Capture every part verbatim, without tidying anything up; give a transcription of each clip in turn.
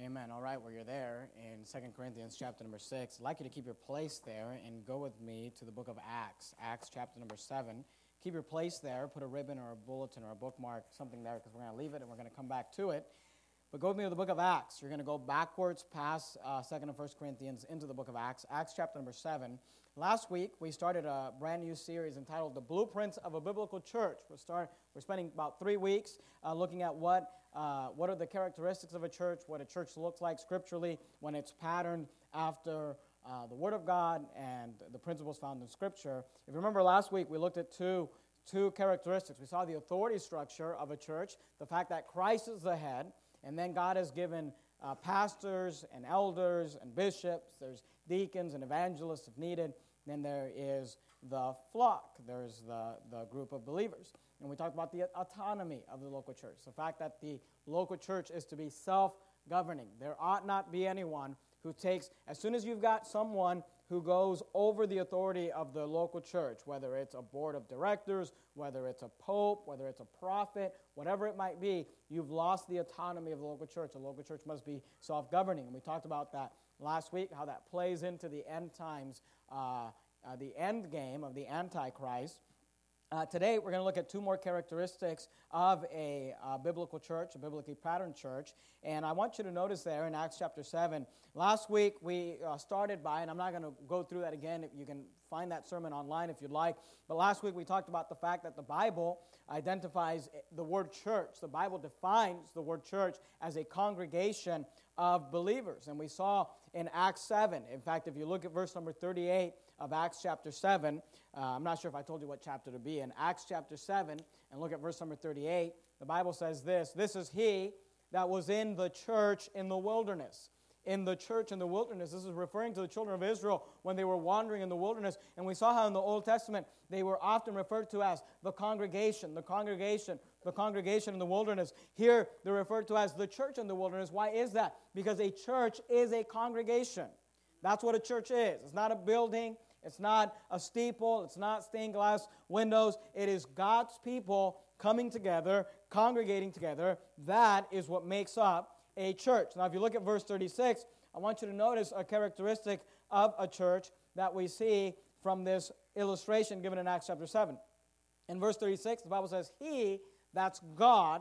Amen. All right, well, you're there in Second Corinthians chapter number six. I'd like you to keep your place there and go with me to the book of Acts, Acts chapter number seven. Keep your place there, put a ribbon or a bulletin or a bookmark, something there, because we're going to leave it and we're going to come back to it. But go with me to the book of Acts. You're going to go backwards past uh, Second and First Corinthians into the book of Acts, Acts chapter number seven. Last week, we started a brand new series entitled The Blueprints of a Biblical Church. We're, start, we're spending about three weeks uh, looking at what, uh, what are the characteristics of a church, what a church looks like scripturally when it's patterned after uh, the Word of God and the principles found in Scripture. If you remember last week, we looked at two, two characteristics. We saw the authority structure of a church, the fact that Christ is the head, and then God has given uh, pastors and elders and bishops. There's deacons and evangelists if needed. Then there is the flock. There's the, the group of believers. And we talked about the autonomy of the local church, the fact that the local church is to be self-governing. There ought not be anyone who takes, as soon as you've got someone who goes over the authority of the local church, whether it's a board of directors, whether it's a pope, whether it's a prophet, whatever it might be, you've lost the autonomy of the local church. The local church must be self-governing. And we talked about that last week, how that plays into the end times, uh, uh, the end game of the Antichrist. Uh, today, we're going to look at two more characteristics of a uh, biblical church, a biblically patterned church. And I want you to notice there in Acts chapter seven, last week we uh, started by, and I'm not going to go through that again. You can find that sermon online if you'd like. But last week we talked about the fact that the Bible identifies the word church. The Bible defines the word church as a congregation of believers. And we saw in Acts seven, in fact, if you look at verse number thirty-eight of Acts chapter seven, uh, I'm not sure if I told you what chapter to be in. Acts chapter seven, and look at verse number thirty-eight, the Bible says this, "This is he that was in the church in the wilderness." In the church in the wilderness. This is referring to the children of Israel when they were wandering in the wilderness. And we saw how in the Old Testament they were often referred to as the congregation, the congregation, the congregation in the wilderness. Here they're referred to as the church in the wilderness. Why is that? Because a church is a congregation. That's what a church is. It's not a building. It's not a steeple. It's not stained glass windows. It is God's people coming together, congregating together. That is what makes up a church. Now, if you look at verse thirty-six, I want you to notice a characteristic of a church that we see from this illustration given in Acts chapter seven. In verse thirty-six, the Bible says, "He," that's God,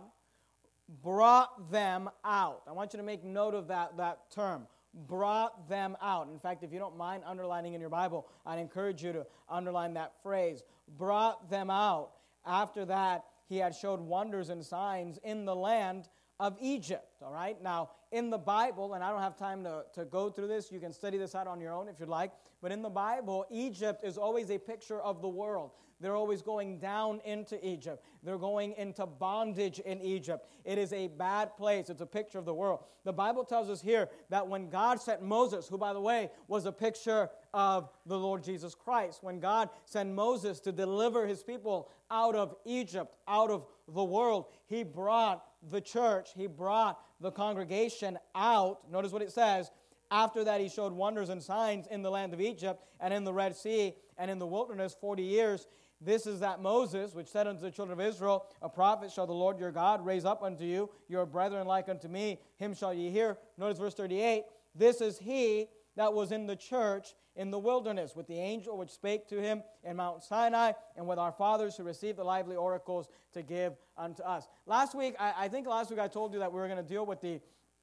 "brought them out." I want you to make note of that, that term, "brought them out." In fact, if you don't mind underlining in your Bible, I'd encourage you to underline that phrase, "brought them out." After that, he had showed wonders and signs in the land of Egypt, all right? Now, in the Bible, and I don't have time to, to go through this, you can study this out on your own if you'd like, but in the Bible, Egypt is always a picture of the world. They're always going down into Egypt. They're going into bondage in Egypt. It is a bad place. It's a picture of the world. The Bible tells us here that when God sent Moses, who, by the way, was a picture of the Lord Jesus Christ, when God sent Moses to deliver his people out of Egypt, out of the world, he brought the church, he brought the congregation out. Notice what it says. After that, he showed wonders and signs in the land of Egypt and in the Red Sea and in the wilderness forty years. This is that Moses, which said unto the children of Israel, "A prophet shall the Lord your God raise up unto you, your brethren like unto me, him shall ye hear." Notice verse thirty-eight. "This is he that was in the church in the wilderness, with the angel which spake to him in Mount Sinai, and with our fathers who received the lively oracles to give unto us." Last week, I, I think last week I told you that we were going to deal with the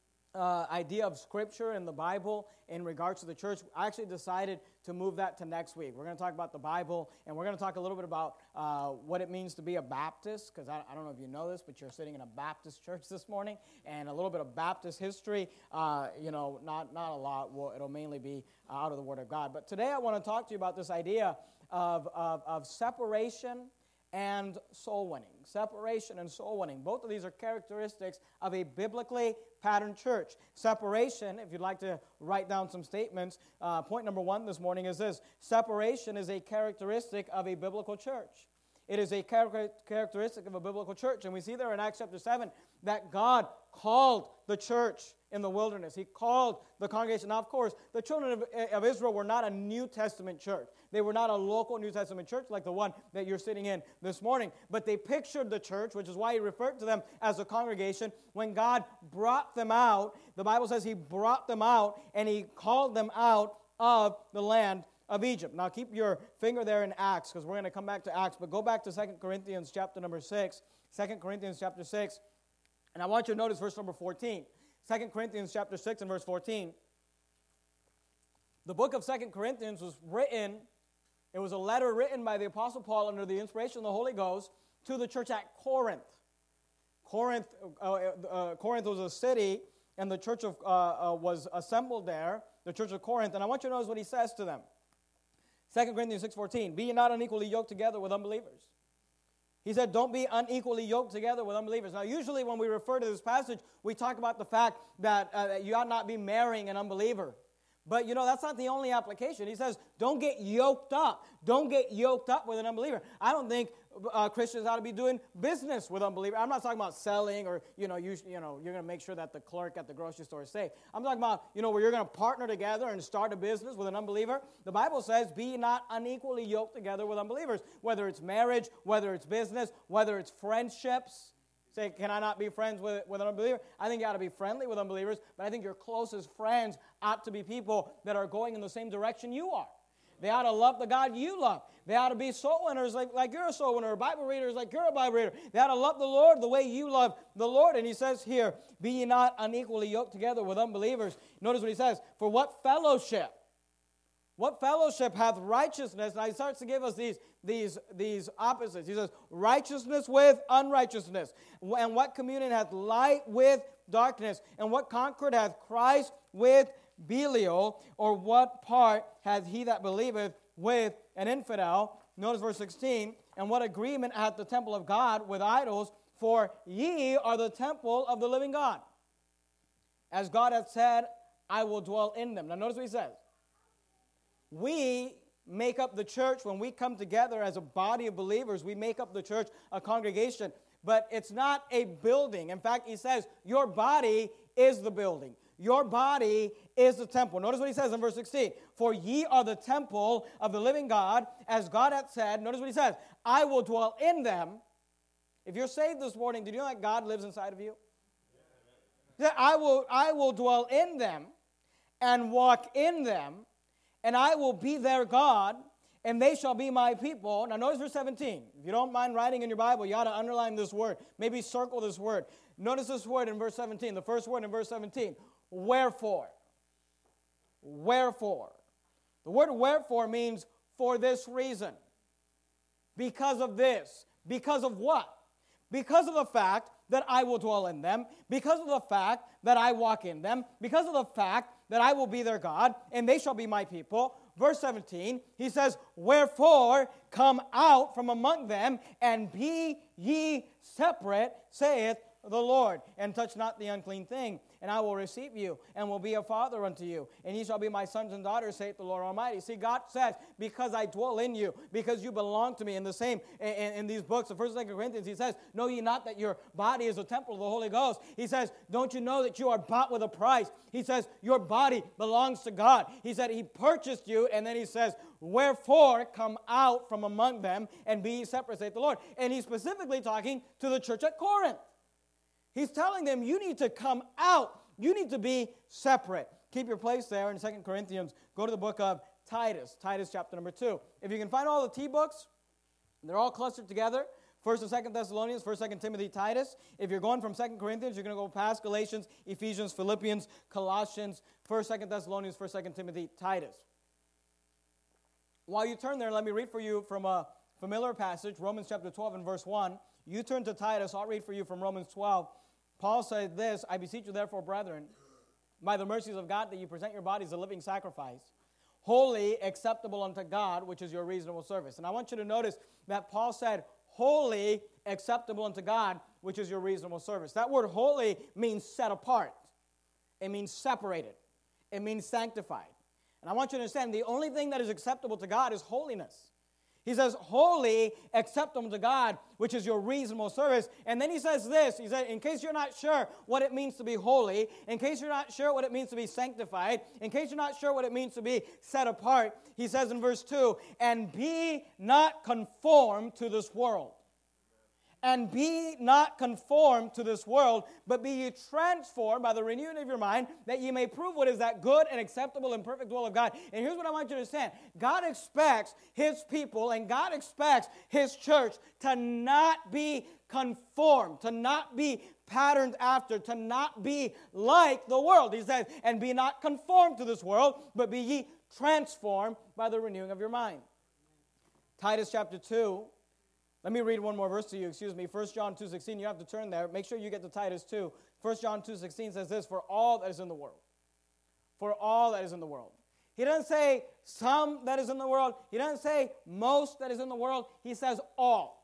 uh, idea of Scripture in the Bible in regards to the church. I actually decided to move that to next week. We're going to talk about the Bible, and we're going to talk a little bit about uh, what it means to be a Baptist, because I, I don't know if you know this, but you're sitting in a Baptist church this morning, and a little bit of Baptist history, uh, you know, not, not a lot. Well, it'll mainly be out of the Word of God. But today I want to talk to you about this idea of, of, of separation and soul winning. Separation and soul winning. Both of these are characteristics of a biblically patterned church. Separation, if you'd like to write down some statements, uh, point number one this morning is this. Separation is a characteristic of a biblical church. It is a char- characteristic of a biblical church. And we see there in Acts chapter seven that God called the church in the wilderness. He called the congregation. Now, of course, the children of, of Israel were not a New Testament church. They were not a local New Testament church like the one that you're sitting in this morning. But they pictured the church, which is why he referred to them as a congregation. When God brought them out, the Bible says he brought them out and he called them out of the land of Egypt. Now, keep your finger there in Acts, because we're going to come back to Acts. But go back to Second Corinthians chapter number six. Second Corinthians chapter six. And I want you to notice verse number fourteen. Second Corinthians chapter six and verse fourteen. The book of Second Corinthians was written, it was a letter written by the Apostle Paul under the inspiration of the Holy Ghost to the church at Corinth. Corinth, uh, uh, Corinth was a city, and the church of uh, uh, was assembled there, the church of Corinth. And I want you to notice what he says to them. Second Corinthians six fourteen, be ye not unequally yoked together with unbelievers. He said, don't be unequally yoked together with unbelievers. Now, usually when we refer to this passage, we talk about the fact that, uh, that you ought not be marrying an unbeliever. But, you know, that's not the only application. He says, don't get yoked up. Don't get yoked up with an unbeliever. I don't think uh, Christians ought to be doing business with unbelievers. I'm not talking about selling or, you know, you, you know, you're going to make sure that the clerk at the grocery store is safe. I'm talking about, you know, where you're going to partner together and start a business with an unbeliever. The Bible says, be not unequally yoked together with unbelievers, whether it's marriage, whether it's business, whether it's friendships. Say, can I not be friends with, with an unbeliever? I think you ought to be friendly with unbelievers, but I think your closest friends ought to be people that are going in the same direction you are. They ought to love the God you love. They ought to be soul winners like, like you're a soul winner, or Bible readers like you're a Bible reader. They ought to love the Lord the way you love the Lord. And he says here, be ye not unequally yoked together with unbelievers. Notice what he says, for what fellowship? What fellowship hath righteousness? Now he starts to give us these, these, these opposites. He says, righteousness with unrighteousness. And what communion hath light with darkness? And what concord hath Christ with Belial? Or what part hath he that believeth with an infidel? Notice verse sixteen. And what agreement hath the temple of God with idols? For ye are the temple of the living God. As God hath said, I will dwell in them. Now notice what he says. We make up the church when we come together as a body of believers. We make up the church, a congregation. But it's not a building. In fact, he says, your body is the building. Your body is the temple. Notice what he says in verse sixteen. For ye are the temple of the living God, as God hath said. Notice what he says. I will dwell in them. If you're saved this morning, did you know that God lives inside of you? That I will, I will dwell in them and walk in them, and I will be their God, and they shall be my people. Now notice verse seventeen. If you don't mind writing in your Bible, you ought to underline this word. Maybe circle this word. Notice this word in verse seventeen, the first word in verse seventeen. Wherefore. Wherefore. The word wherefore means for this reason. Because of this. Because of what? Because of the fact that I will dwell in them. Because of the fact that I walk in them. Because of the fact that I will be their God, and they shall be my people. Verse seventeen, he says, wherefore come out from among them, and be ye separate, saith the Lord, and touch not the unclean thing, and I will receive you, and will be a father unto you, and ye shall be my sons and daughters, saith the Lord Almighty. See, God says, because I dwell in you, because you belong to me. In the same, in, in these books of First and Second Corinthians, he says, know ye not that your body is a temple of the Holy Ghost? He says, don't you know that you are bought with a price? He says, your body belongs to God. He said, he purchased you, and then he says, wherefore come out from among them, and be ye separate, saith the Lord. And he's specifically talking to the church at Corinth. He's telling them, you need to come out. You need to be separate. Keep your place there in Second Corinthians. Go to the book of Titus, Titus chapter number two. If you can find all the T books, they're all clustered together. First and Second Thessalonians, First, Second Timothy, Titus. If you're going from Second Corinthians, you're going to go past Galatians, Ephesians, Philippians, Colossians, First, Second Thessalonians, First, Second Timothy, Titus. While you turn there, let me read for you from a familiar passage, Romans chapter twelve and verse one. You turn to Titus, I'll read for you from Romans twelve. Paul said this, I beseech you therefore, brethren, by the mercies of God, that you present your bodies a living sacrifice, holy, acceptable unto God, which is your reasonable service. And I want you to notice that Paul said, holy, acceptable unto God, which is your reasonable service. That word holy means set apart. It means separated. It means sanctified. And I want you to understand, the only thing that is acceptable to God is holiness. He says, holy, acceptable to God, which is your reasonable service. And then he says this, he said, in case you're not sure what it means to be holy, in case you're not sure what it means to be sanctified, in case you're not sure what it means to be set apart, he says in verse two, and be not conformed to this world. And be not conformed to this world, but be ye transformed by the renewing of your mind, that ye may prove what is that good and acceptable and perfect will of God. And here's what I want you to understand. God expects His people and God expects His church to not be conformed, to not be patterned after, to not be like the world. He says, and be not conformed to this world, but be ye transformed by the renewing of your mind. Titus chapter two. Let me read one more verse to you, excuse me. First John two sixteen, you have to turn there. Make sure you get to Titus two. First John two sixteen says this, for all that is in the world. For all that is in the world. He doesn't say some that is in the world. He doesn't say most that is in the world. He says all.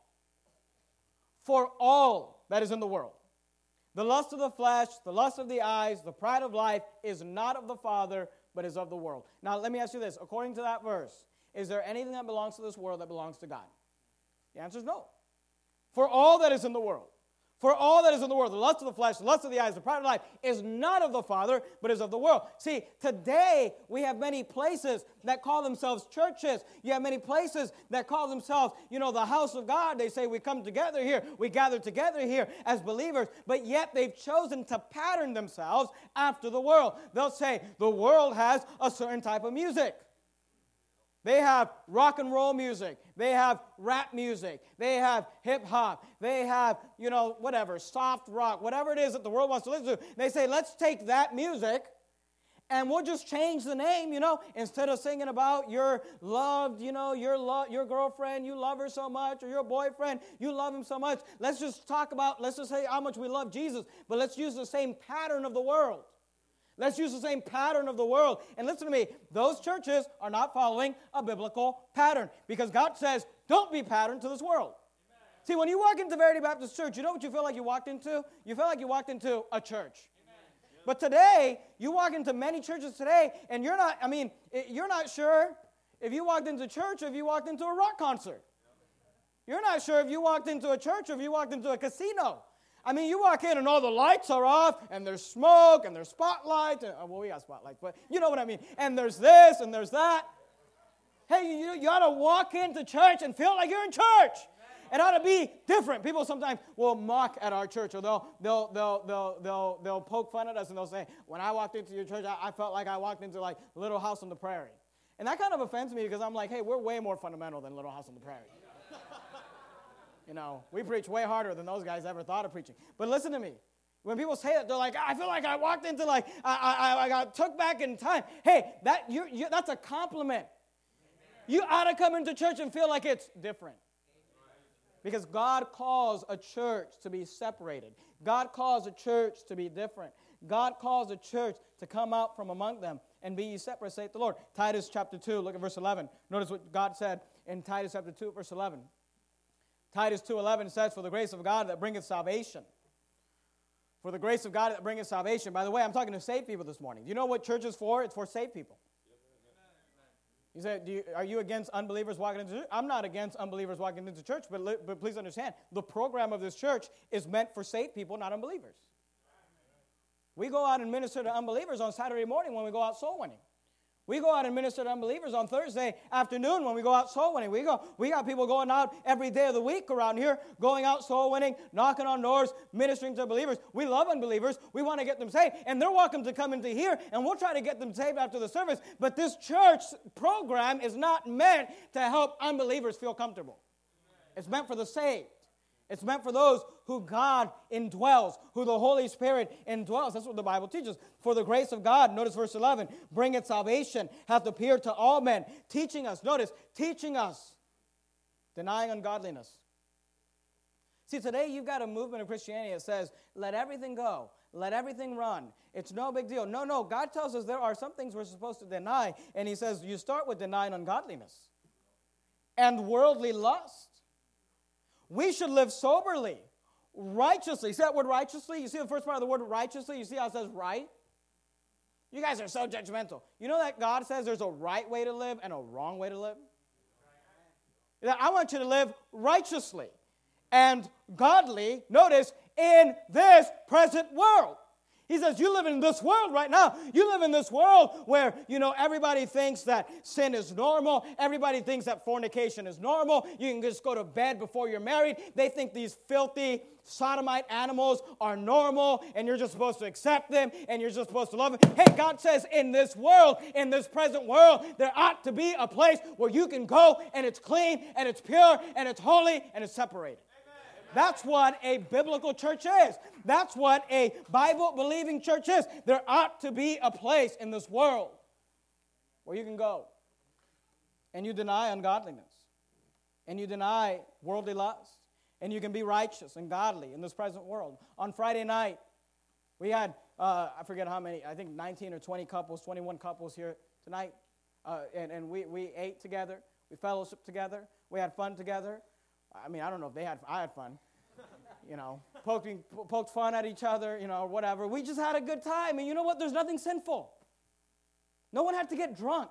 For all that is in the world. The lust of the flesh, the lust of the eyes, the pride of life is not of the Father, but is of the world. Now, let me ask you this. According to that verse, is there anything that belongs to this world that belongs to God? The answer is no. For all that is in the world, for all that is in the world, the lust of the flesh, the lust of the eyes, the pride of life, is not of the Father, but is of the world. See, today we have many places that call themselves churches. You have many places that call themselves, you know, the house of God. They say we come together here, we gather together here as believers, but yet they've chosen to pattern themselves after the world. They'll say the world has a certain type of music. They have rock and roll music. They have rap music. They have hip-hop. They have, you know, whatever, soft rock, whatever it is that the world wants to listen to. They say, let's take that music and we'll just change the name, you know. Instead of singing about your loved, you know, your, lo- your girlfriend, you love her so much, or your boyfriend, you love him so much. Let's just talk about, let's just say how much we love Jesus, but let's use the same pattern of the world. Let's use the same pattern of the world. And listen to me, those churches are not following a biblical pattern because God says, don't be patterned to this world. Amen. See, when you walk into Verity Baptist Church, you know what you feel like you walked into? You feel like you walked into a church. Amen. But today, you walk into many churches today, and you're not, I mean, you're not sure if you walked into church or if you walked into a rock concert. You're not sure if you walked into a church or if you walked into a casino. I mean, you walk in and all the lights are off, and there's smoke, and there's spotlights. And, well, we got spotlights, but you know what I mean. And there's this, and there's that. Hey, you, you ought to walk into church and feel like you're in church. It ought to be different. People sometimes will mock at our church, or they'll they'll they'll they'll they'll, they'll poke fun at us, and they'll say, "When I walked into your church, I, I felt like I walked into like Little House on the Prairie," and that kind of offends me because I'm like, "Hey, we're way more fundamental than Little House on the Prairie." You know, we preach way harder than those guys ever thought of preaching. But listen to me. When people say that, they're like, I feel like I walked into like, I, I, I got took back in time. Hey, that you, you, that's a compliment. You ought to come into church and feel like it's different. Because God calls a church to be separated. God calls a church to be different. God calls a church to come out from among them and be ye separate, saith the Lord. Titus chapter two, look at verse eleven. Notice what God said in Titus chapter two, verse eleven. Titus two eleven says, for the grace of God that bringeth salvation. For the grace of God that bringeth salvation. By the way, I'm talking to saved people this morning. Do you know what church is for? It's for saved people. You say, do you, are you against unbelievers walking into church? I'm not against unbelievers walking into church, but, li- but please understand, the program of this church is meant for saved people, not unbelievers. We go out and minister to unbelievers on Saturday morning when we go out soul winning. We go out and minister to unbelievers on Thursday afternoon when we go out soul winning. We go, we got people going out every day of the week around here, going out soul winning, knocking on doors, ministering to believers. We love unbelievers. We want to get them saved. And they're welcome to come into here, and we'll try to get them saved after the service. But this church program is not meant to help unbelievers feel comfortable. It's meant for the saved. It's meant for those who God indwells, who the Holy Spirit indwells. That's what the Bible teaches. For the grace of God, notice verse eleven, bringeth salvation, hath appeared to all men, teaching us, notice, teaching us, denying ungodliness. See, today you've got a movement of Christianity that says, let everything go, let everything run. It's no big deal. No, no, God tells us there are some things we're supposed to deny, and he says you start with denying ungodliness and worldly lust. We should live soberly, righteously. See that word righteously? You see the first part of the word righteously? You see how it says right? You guys are so judgmental. You know that God says there's a right way to live and a wrong way to live? That I want you to live righteously and godly, notice, in this present world. He says, you live in this world right now. You live in this world where, you know, everybody thinks that sin is normal. Everybody thinks that fornication is normal. You can just go to bed before you're married. They think these filthy sodomite animals are normal, and you're just supposed to accept them, and you're just supposed to love them. Hey, God says in this world, in this present world, there ought to be a place where you can go, and it's clean, and it's pure, and it's holy, and it's separated. That's what a biblical church is. That's what a Bible-believing church is. There ought to be a place in this world where you can go and you deny ungodliness and you deny worldly lust and you can be righteous and godly in this present world. On Friday night, we had, uh, I forget how many, I think nineteen or twenty couples, twenty-one couples here tonight, uh, and, and we, we ate together, we fellowshiped together, we had fun together. I mean, I don't know if they had, I had fun, you know, poking, poked fun at each other, you know, or whatever. We just had a good time, and you know what? There's nothing sinful. No one had to get drunk.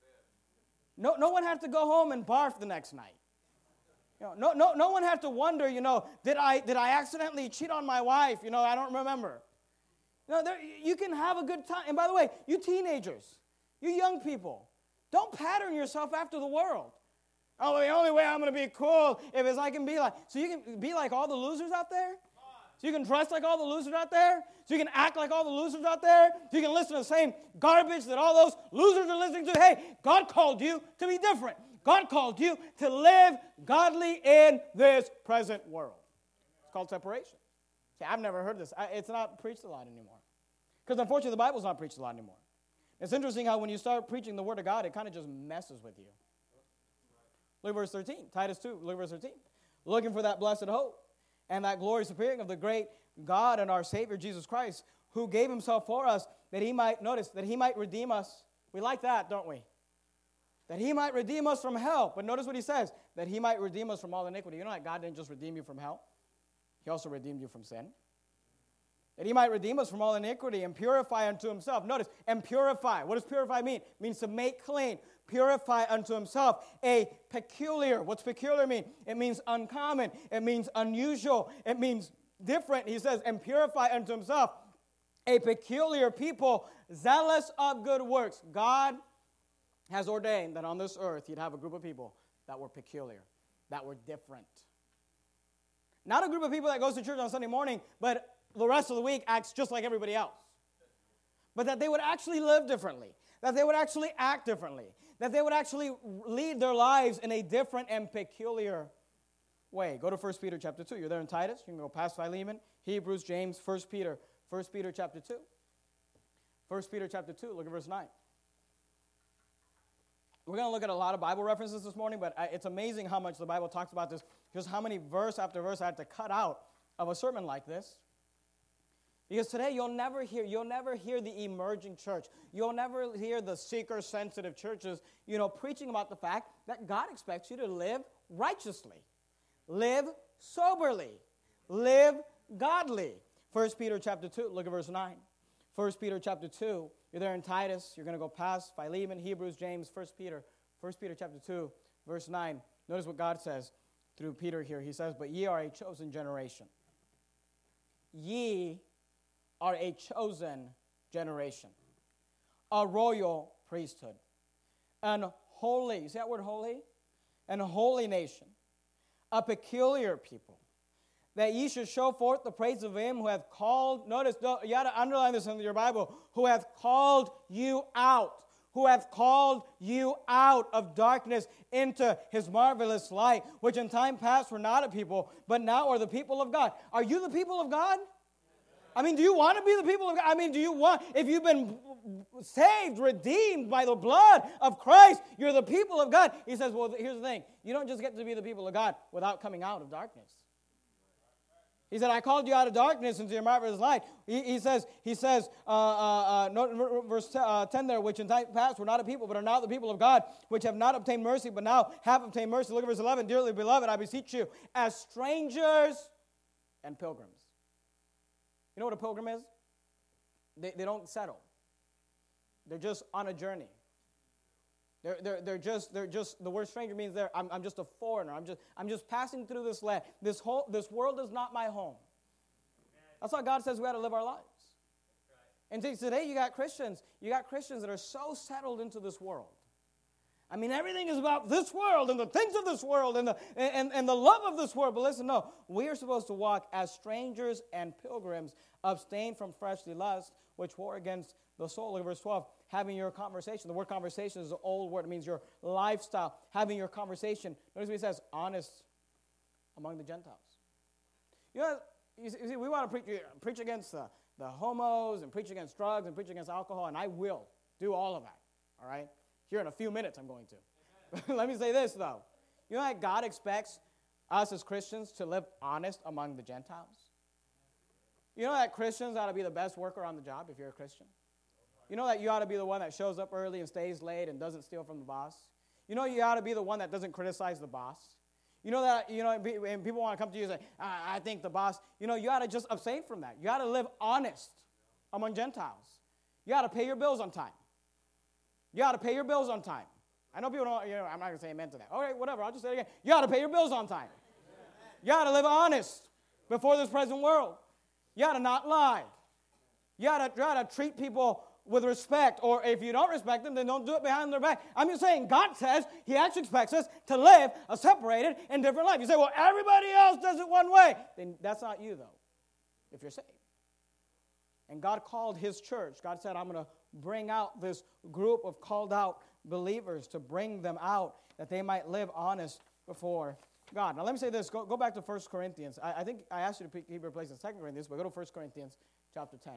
No, no one had to go home and barf the next night. You know, no, no, no one had to wonder, you know, did I, did I accidentally cheat on my wife? You know, I don't remember. You know, there, you can have a good time. And by the way, you teenagers, you young people, don't pattern yourself after the world. Oh, the only way I'm going to be cool if is I can be like, so you can be like all the losers out there? So you can dress like all the losers out there? So you can act like all the losers out there? So you can listen to the same garbage that all those losers are listening to? Hey, God called you to be different. God called you to live godly in this present world. It's called separation. See, I've never heard this. I, it's not preached a lot anymore. Because unfortunately, the Bible's not preached a lot anymore. It's interesting how when you start preaching the Word of God, it kind of just messes with you. Look at verse thirteen, Titus two, look at verse thirteen. Looking for that blessed hope and that glorious appearing of the great God and our Savior, Jesus Christ, who gave himself for us that he might, notice, that he might redeem us. We like that, don't we? That he might redeem us from hell. But notice what he says, that he might redeem us from all iniquity. You know that God didn't just redeem you from hell. He also redeemed you from sin. That he might redeem us from all iniquity and purify unto himself. Notice, and purify. What does purify mean? It means to make clean. Purify unto himself a peculiar. What's peculiar mean? It means uncommon. It means unusual. It means different. He says, and purify unto himself a peculiar people, zealous of good works. God has ordained that on this earth he'd have a group of people that were peculiar, that were different. Not a group of people that goes to church on Sunday morning, but the rest of the week acts just like everybody else. But that they would actually live differently, that they would actually act differently, that they would actually lead their lives in a different and peculiar way. Go to First Peter chapter two. You're there in Titus. You can go past Philemon, Hebrews, James, First Peter. First Peter chapter two. First Peter chapter two, look at verse nine. We're going to look at a lot of Bible references this morning, but it's amazing how much the Bible talks about this, just how many verse after verse I had to cut out of a sermon like this. Because today you'll never hear, you'll never hear the emerging church. You'll never hear the seeker-sensitive churches, you know, preaching about the fact that God expects you to live righteously, live soberly, live godly. First Peter chapter two, look at verse nine. First Peter chapter two, you're there in Titus. You're going to go past Philemon, Hebrews, James, First Peter. First Peter chapter two, verse nine. Notice what God says through Peter here. He says, but ye are a chosen generation. Ye are a chosen generation, a royal priesthood, an holy, you see that word holy? An holy nation, a peculiar people, that ye should show forth the praise of him who hath called, notice, you got to underline this in your Bible, who hath called you out, who hath called you out of darkness into his marvelous light, which in time past were not a people, but now are the people of God. Are you the people of God? I mean, do you want to be the people of God? I mean, do you want, if you've been saved, redeemed by the blood of Christ, you're the people of God. He says, well, here's the thing. You don't just get to be the people of God without coming out of darkness. He said, I called you out of darkness into your marvelous light. He, he says, he says, uh, uh, uh, no, verse uh, ten there, which in time past were not a people, but are now the people of God, which have not obtained mercy, but now have obtained mercy. Look at verse eleven. Dearly beloved, I beseech you, as strangers and pilgrims. You know what a pilgrim is? They, they don't settle. They're just on a journey. They're, they're, they're just, they're just, the word stranger means they're, I'm, I'm just a foreigner. I'm just, I'm just passing through this land. This whole, this world is not my home. That's why God says we got to live our lives. And today you got Christians, you got Christians that are so settled into this world. I mean, everything is about this world and the things of this world and the, and, and the love of this world. But listen, no, we are supposed to walk as strangers and pilgrims, abstain from fleshly lust, which war against the soul. Look at verse twelve. Having your conversation. The word conversation is an old word. It means your lifestyle. Having your conversation. Notice what he says, honest among the Gentiles. You know, you see, we want to preach, preach against the, the homos and preach against drugs and preach against alcohol, and I will do all of that, all right? Here in a few minutes I'm going to. Let me say this, though. You know that God expects us as Christians to live honest among the Gentiles? You know that Christians ought to be the best worker on the job if you're a Christian? You know that you ought to be the one that shows up early and stays late and doesn't steal from the boss? You know you ought to be the one that doesn't criticize the boss? You know that, you know, and people want to come to you and say, I, I think the boss, you know, you ought to just abstain from that. You ought to live honest among Gentiles. You ought to pay your bills on time. You ought to pay your bills on time. I know people don't, you know, I'm not going to say amen to that. All right, whatever, I'll just say it again. You ought to pay your bills on time. You ought to live honest before this present world. You ought to not lie. You ought to try to treat people with respect, or if you don't respect them, then don't do it behind their back. I'm just saying, God says He actually expects us to live a separated and different life. You say, well, everybody else does it one way. Then that's not you, though, if you're saved. And God called His church. God said, I'm going to bring out this group of called out believers, to bring them out, that they might live honest before God. Now, let me say this. Go, go back to First Corinthians. I, I think I asked you to keep your place in Second Corinthians, but go to First Corinthians chapter ten.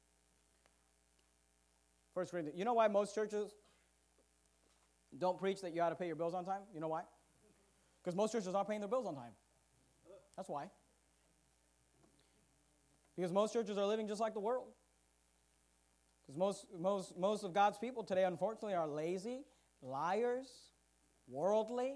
First Corinthians. You know why most churches don't preach that you ought to pay your bills on time? You know why? Because most churches aren't paying their bills on time. That's why. Because most churches are living just like the world. Because most, most, most of God's people today, unfortunately, are lazy, liars, worldly.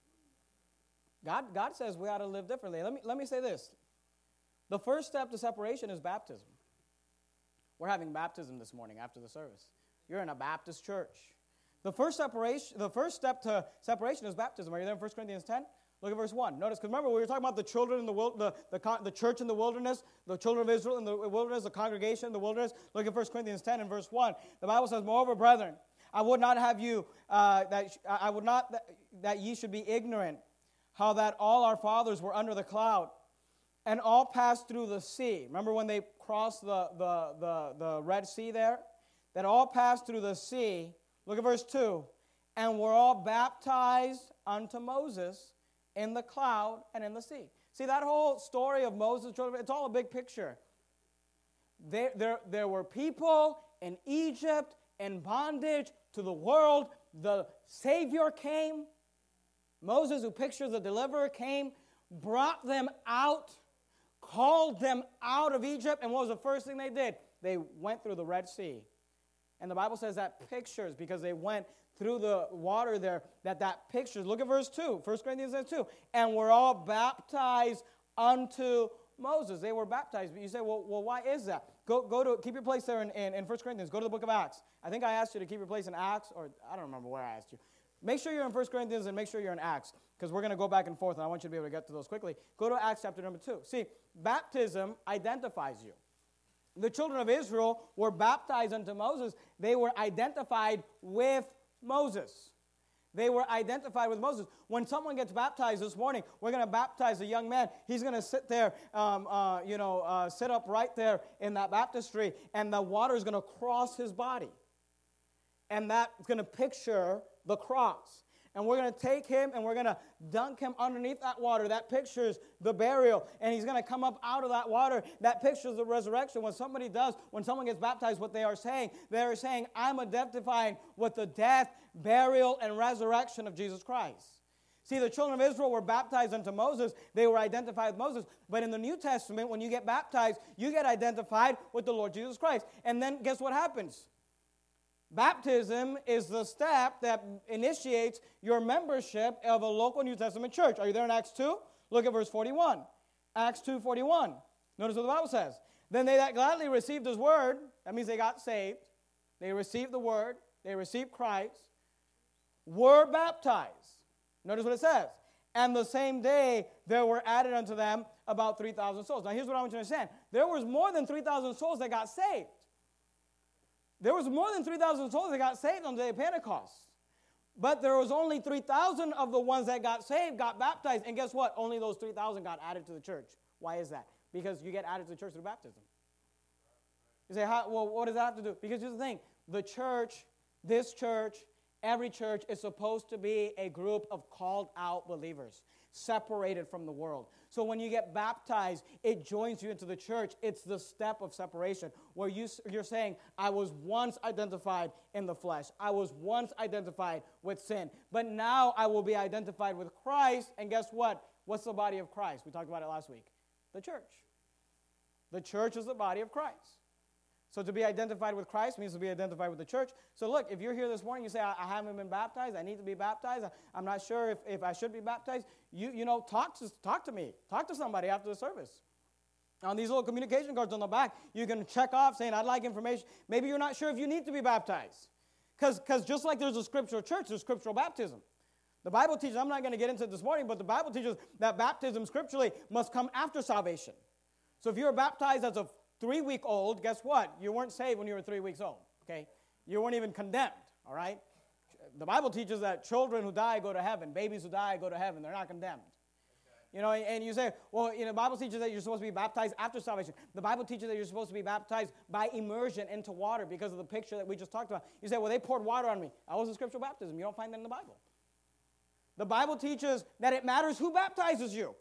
God, God says we ought to live differently. Let me, let me say this. The first step to separation is baptism. We're having baptism this morning after the service. You're in a Baptist church. The first separation, the first step to separation is baptism. Are you there in First Corinthians ten? Look at verse one. Notice, because remember, we were talking about the children in the, the, the, the church in the wilderness, the children of Israel in the wilderness, the congregation in the wilderness. Look at First Corinthians ten and verse one. The Bible says, moreover, brethren, I would not have you, uh, that I would not that, that ye should be ignorant, how that all our fathers were under the cloud, and all passed through the sea. Remember when they crossed the, the, the, the Red Sea there? That all passed through the sea. Look at verse two. And were all baptized unto Moses in the cloud and in the sea. See, that whole story of Moses, it's all a big picture. There, there, there were people in Egypt in bondage to the world. The Savior came. Moses, who pictures the deliverer, came, brought them out, called them out of Egypt, and what was the first thing they did? They went through the Red Sea. And the Bible says that pictures, because they went through the water there, that that pictures. Look at verse two, First Corinthians two. And were all baptized unto Moses. They were baptized. But you say, well, well why is that? Go, go to, keep your place there in, in, in First Corinthians. Go to the book of Acts. I think I asked you to keep your place in Acts, or I don't remember where I asked you. Make sure you're in First Corinthians and make sure you're in Acts, because we're going to go back and forth, and I want you to be able to get to those quickly. Go to Acts chapter number two. See, baptism identifies you. The children of Israel were baptized unto Moses. They were identified with Moses. They were identified with Moses. When someone gets baptized this morning, we're going to baptize a young man. He's going to sit there, um, uh, you know, uh, sit up right there in that baptistry, and the water is going to cross his body. And that's going to picture the cross. And we're going to take him and we're going to dunk him underneath that water. That pictures the burial. And he's going to come up out of that water. That pictures the resurrection. When somebody does, when someone gets baptized, what they are saying, they are saying, I'm identifying with the death, burial, and resurrection of Jesus Christ. See, the children of Israel were baptized unto Moses. They were identified with Moses. But in the New Testament, when you get baptized, you get identified with the Lord Jesus Christ. And then guess what happens? Baptism is the step that initiates your membership of a local New Testament church. Are you there in Acts two? Look at verse forty-one. Acts two forty-one. Notice what the Bible says. Then they that gladly received his word, that means they got saved. They received the word. They received Christ. were baptized. Notice what it says. And the same day there were added unto them about three thousand souls. Now here's what I want you to understand. There was more than three thousand souls that got saved. There was more than three thousand souls that got saved on the day of Pentecost. But there was only three thousand of the ones that got saved, got baptized. And guess what? Only those three thousand got added to the church. Why is that? Because you get added to the church through baptism. You say, How, well, what does that have to do? Because here's the thing. The church, this church, every church is supposed to be a group of called out believers, separated from the world. So when you get baptized, it joins you into the church. It's the step of separation where you, you're saying, I was once identified in the flesh. I was once identified with sin. But now I will be identified with Christ. And guess what? What's the body of Christ? We talked about it last week. The church. The church is the body of Christ. So to be identified with Christ means to be identified with the church. So look, if you're here this morning, you say, I, I haven't been baptized, I need to be baptized, I, I'm not sure if, if I should be baptized, you, you know, talk to, talk to me. Talk to somebody after the service. On these little communication cards on the back, you can check off saying, I'd like information. Maybe you're not sure if you need to be baptized. Because just like there's a scriptural church, there's scriptural baptism. The Bible teaches, I'm not going to get into it this morning, but the Bible teaches that baptism scripturally must come after salvation. So if you're baptized as a three-week-old, guess what? You weren't saved when you were three weeks old, okay? You weren't even condemned, all right? The Bible teaches that children who die go to heaven. Babies who die go to heaven. They're not condemned. Okay. You know, and you say, well, you know, the Bible teaches that you're supposed to be baptized after salvation. The Bible teaches that you're supposed to be baptized by immersion into water because of the picture that we just talked about. You say, well, they poured water on me. That wasn't scriptural baptism. You don't find that in the Bible. The Bible teaches that it matters who baptizes you.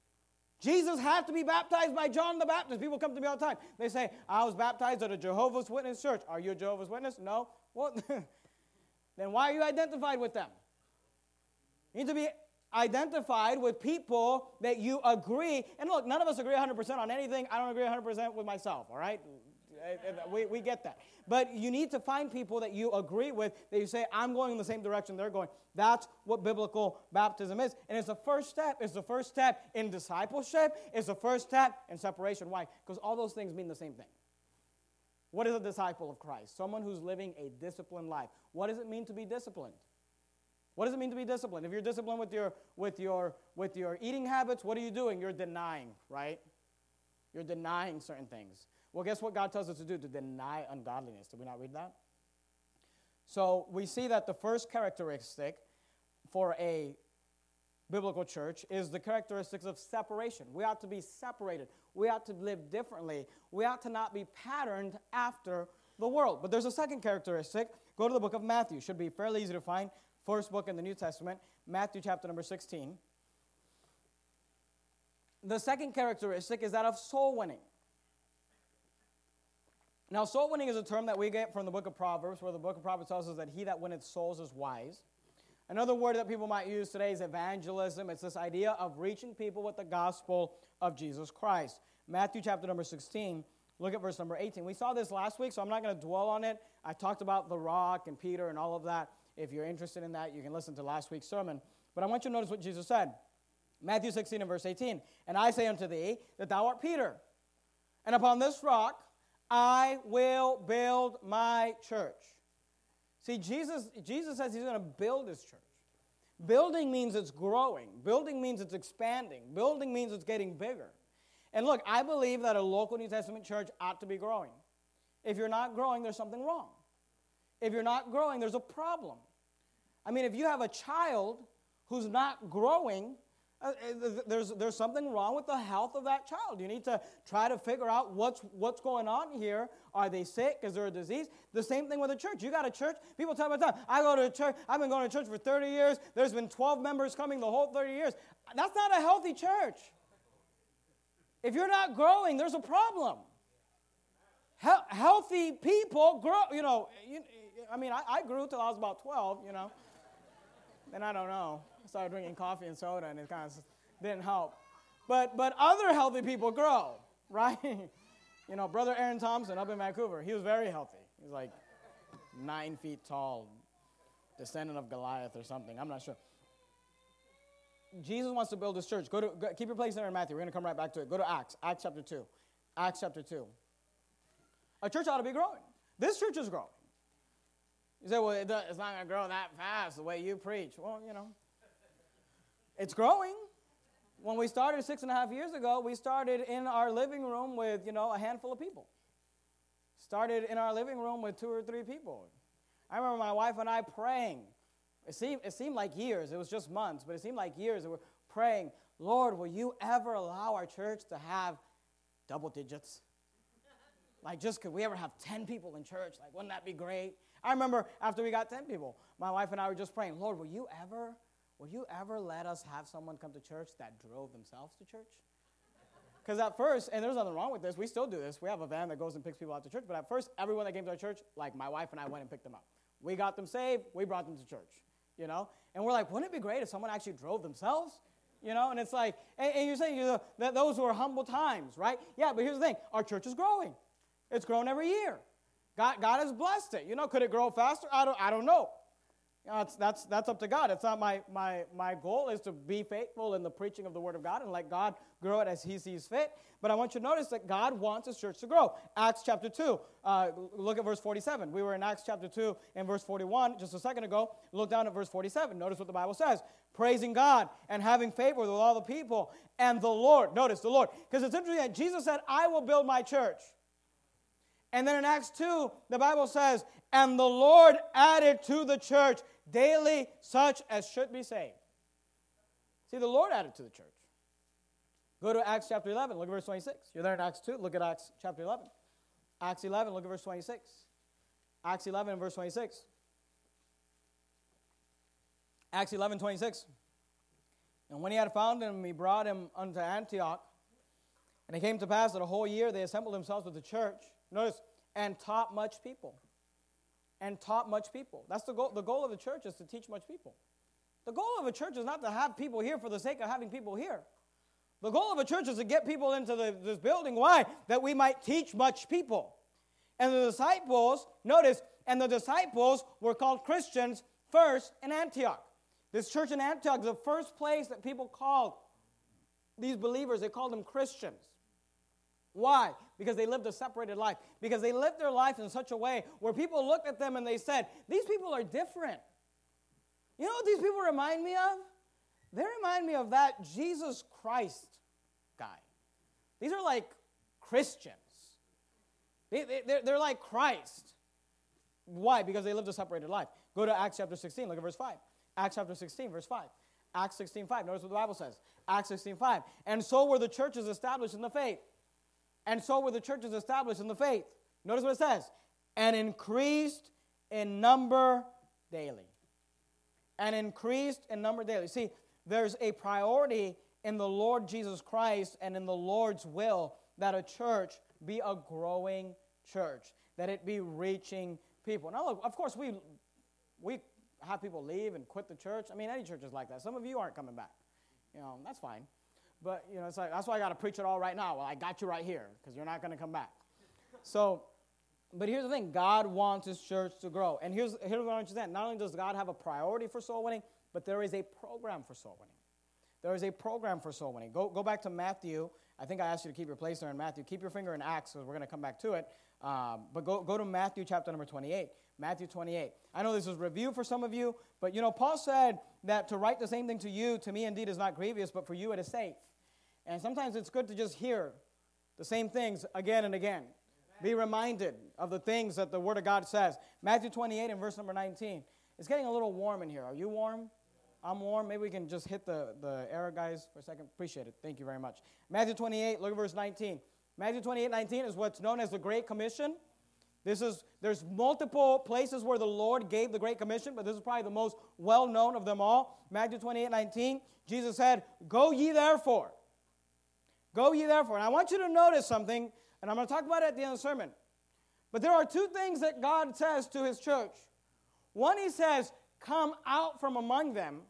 Jesus had to be baptized by John the Baptist. People come to me all the time. They say, I was baptized at a Jehovah's Witness church. Are you a Jehovah's Witness? No. Well, then why are you identified with them? You need to be identified with people that you agree. And look, none of us agree one hundred percent on anything. I don't agree one hundred percent with myself, all right? We, we get that. But you need to find people that you agree with, that you say, I'm going in the same direction they're going. That's what biblical baptism is. And it's the first step. It's the first step in discipleship. It's the first step in separation. Why? Because all those things mean the same thing. What is a disciple of Christ? Someone who's living a disciplined life. What does it mean to be disciplined? What does it mean to be disciplined? If you're disciplined with your, with your, with your eating habits, what are you doing? You're denying, right? You're denying certain things. Well, guess what God tells us to do? To deny ungodliness. Did we not read that? So we see that the first characteristic for a biblical church is the characteristics of separation. We ought to be separated. We ought to live differently. We ought to not be patterned after the world. But there's a second characteristic. Go to the book of Matthew. Should be fairly easy to find. First book in the New Testament, Matthew chapter number sixteen. The second characteristic is that of soul winning. Now, soul winning is a term that we get from the book of Proverbs, where the book of Proverbs tells us that he that winneth souls is wise. Another word that people might use today is evangelism. It's this idea of reaching people with the gospel of Jesus Christ. Matthew chapter number sixteen, look at verse number eighteen. We saw this last week, so I'm not going to dwell on it. I talked about the rock and Peter and all of that. If you're interested in that, you can listen to last week's sermon. But I want you to notice what Jesus said. Matthew sixteen and verse eighteen. And I say unto thee that thou art Peter, and upon this rock I will build my church. See, Jesus, Jesus says he's going to build his church. Building means it's growing. Building means it's expanding. Building means it's getting bigger. And look, I believe that a local New Testament church ought to be growing. If you're not growing, there's something wrong. If you're not growing, there's a problem. I mean, if you have a child who's not growing, Uh, there's, there's something wrong with the health of that child. You need to try to figure out what's, what's going on here. Are they sick? Is there a disease? The same thing with a church. You got a church. People tell me all the time, I go to a church. I've been going to church for thirty years. There's been twelve members coming the whole thirty years. That's not a healthy church. If you're not growing, there's a problem. He- healthy people grow. You know, you, I mean, I, I grew till I was about twelve, you know. And I don't know. I started drinking coffee and soda, and it kind of didn't help. But but other healthy people grow, right? You know, Brother Aaron Thompson up in Vancouver, he was very healthy. He was like nine feet tall, descendant of Goliath or something. I'm not sure. Jesus wants to build his church. Go to go, keep your place there in Matthew. We're going to come right back to it. Go to Acts, Acts chapter two. Acts chapter two. A church ought to be growing. This church is growing. You say, well, it does, it's not going to grow that fast the way you preach. Well, you know, it's growing. When we started six and a half years ago, we started in our living room with, you know, a handful of people. Started in our living room with two or three people. I remember my wife and I praying. It seemed, it seemed like years. It was just months, but it seemed like years. And we're praying, Lord, will you ever allow our church to have double digits? Like, just could we ever have ten people in church? Like, wouldn't that be great? I remember after we got ten people, my wife and I were just praying, Lord, will you ever, will you ever let us have someone come to church that drove themselves to church? Because at first, and there's nothing wrong with this, we still do this. We have a van that goes and picks people out to church. But at first, everyone that came to our church, like my wife and I went and picked them up. We got them saved. We brought them to church, you know. And we're like, wouldn't it be great if someone actually drove themselves? You know, and it's like, and, and you're saying you know, that those were humble times, right? Yeah, but here's the thing. Our church is growing. It's grown every year. God, God has blessed it. You know, could it grow faster? I don't, I don't know. You know, it's, that's, that's up to God. It's not my, my, my goal is to be faithful in the preaching of the Word of God and let God grow it as He sees fit. But I want you to notice that God wants His church to grow. Acts chapter two, uh, look at verse forty-seven. We were in Acts chapter two and verse forty-one just a second ago. Look down at verse forty-seven. Notice what the Bible says. Praising God and having favor with all the people and the Lord. Notice the Lord. Because it's interesting that Jesus said, I will build my church. And then in Acts two, the Bible says, and the Lord added to the church daily such as should be saved. See, the Lord added to the church. Go to Acts chapter eleven, look at verse twenty-six. You're there in Acts two, look at Acts chapter eleven. Acts eleven, look at verse twenty-six. Acts eleven and verse twenty-six. Acts eleven, twenty-six. And when he had found him, he brought him unto Antioch. And it came to pass that a whole year they assembled themselves with the church. Notice, and taught much people. And taught much people. That's the goal. The goal of the church is to teach much people. The goal of a church is not to have people here for the sake of having people here. The goal of a church is to get people into the, this building. Why? That we might teach much people. And the disciples, notice, and the disciples were called Christians first in Antioch. This church in Antioch is the first place that people called these believers. They called them Christians. Why? Because they lived a separated life. Because they lived their life in such a way where people looked at them and they said, these people are different. You know what these people remind me of? They remind me of that Jesus Christ guy. These are like Christians. They, they, they're, they're like Christ. Why? Because they lived a separated life. Go to Acts chapter sixteen. Look at verse five. Acts chapter sixteen, verse five. Acts sixteen, five. Notice what the Bible says. Acts sixteen, five. And so were the churches established in the faith. And so were the churches established in the faith. Notice what it says. And increased in number daily. And increased in number daily. See, there's a priority in the Lord Jesus Christ and in the Lord's will that a church be a growing church. That it be reaching people. Now, look, of course, we, we have people leave and quit the church. I mean, any church is like that. Some of you aren't coming back. You know, that's fine. But, you know, it's like, that's why I got to preach it all right now. Well, I got you right here because you're not going to come back. So, but here's the thing. God wants His church to grow. And here's, here's what I understand. Not only does God have a priority for soul winning, but there is a program for soul winning. There is a program for soul winning. Go, go back to Matthew. I think I asked you to keep your place there in Matthew. Keep your finger in Acts because we're going to come back to it. Um, but go, go to Matthew chapter number twenty-eight. Matthew twenty-eight. I know this is review for some of you, but, you know, Paul said that to write the same thing to you, to me indeed is not grievous, but for you it is safe. And sometimes it's good to just hear the same things again and again. Be reminded of the things that the Word of God says. Matthew twenty-eight and verse number nineteen. It's getting a little warm in here. Are you warm? I'm warm. Maybe we can just hit the, the air, guys, for a second. Appreciate it. Thank you very much. Matthew twenty-eight, look at verse nineteen. Matthew twenty-eight, nineteen is what's known as the Great Commission. This is, there's multiple places where the Lord gave the Great Commission, but this is probably the most well-known of them all. Matthew twenty-eight, nineteen, Jesus said, go ye therefore. Go ye therefore. And I want you to notice something, and I'm going to talk about it at the end of the sermon. But there are two things that God says to His church. One, He says, come out from among them.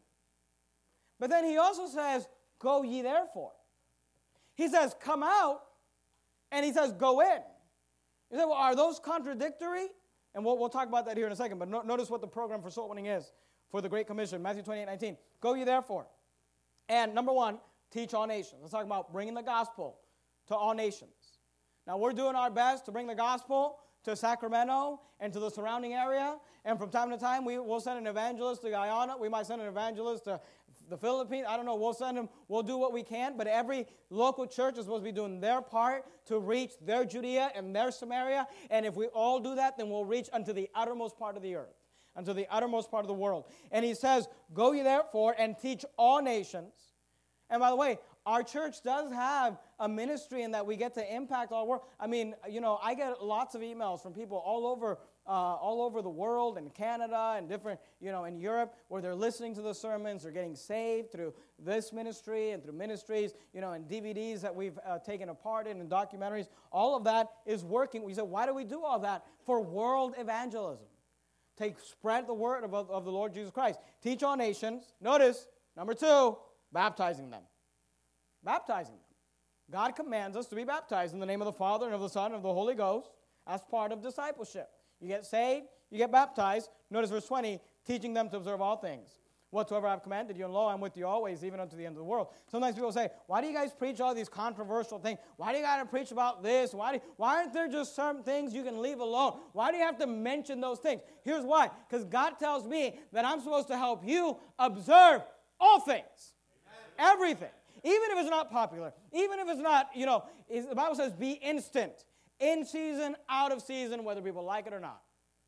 But then He also says, go ye therefore. He says, come out, and He says, go in. You say, well, are those contradictory? And we'll, we'll talk about that here in a second. But no, notice what the program for soul winning is for the Great Commission. Matthew twenty-eight, nineteen. Go ye therefore. And number one, teach all nations. Let's talk about bringing the gospel to all nations. Now, we're doing our best to bring the gospel to Sacramento and to the surrounding area. And from time to time, we will send an evangelist to Guyana. We might send an evangelist to the Philippines. I don't know. We'll send them. We'll do what we can. But every local church is supposed to be doing their part to reach their Judea and their Samaria. And if we all do that, then we'll reach unto the uttermost part of the earth, unto the uttermost part of the world. And he says, go ye therefore and teach all nations. And by the way, our church does have a ministry in that we get to impact all the world. I mean, you know, I get lots of emails from people all over uh, all over the world, in Canada and different, you know, in Europe, where they're listening to the sermons, they're getting saved through this ministry and through ministries, you know, and D V Ds that we've uh, taken a part in and documentaries. All of that is working. We said, why do we do all that? For world evangelism. Take, spread the word of, of the Lord Jesus Christ. Teach all nations. Notice, number two, baptizing them. Baptizing them. God commands us to be baptized in the name of the Father and of the Son and of the Holy Ghost as part of discipleship. You get saved, you get baptized. Notice verse twenty, teaching them to observe all things. Whatsoever I have commanded you, and lo, I'm with you always, even unto the end of the world. Sometimes people say, why do you guys preach all these controversial things? Why do you got to preach about this? Why, do, why aren't there just certain things you can leave alone? Why do you have to mention those things? Here's why. Because God tells me that I'm supposed to help you observe all things. Amen. Everything. Even if it's not popular. Even if it's not, you know, the Bible says be instant. In season, out of season, whether people like it or not.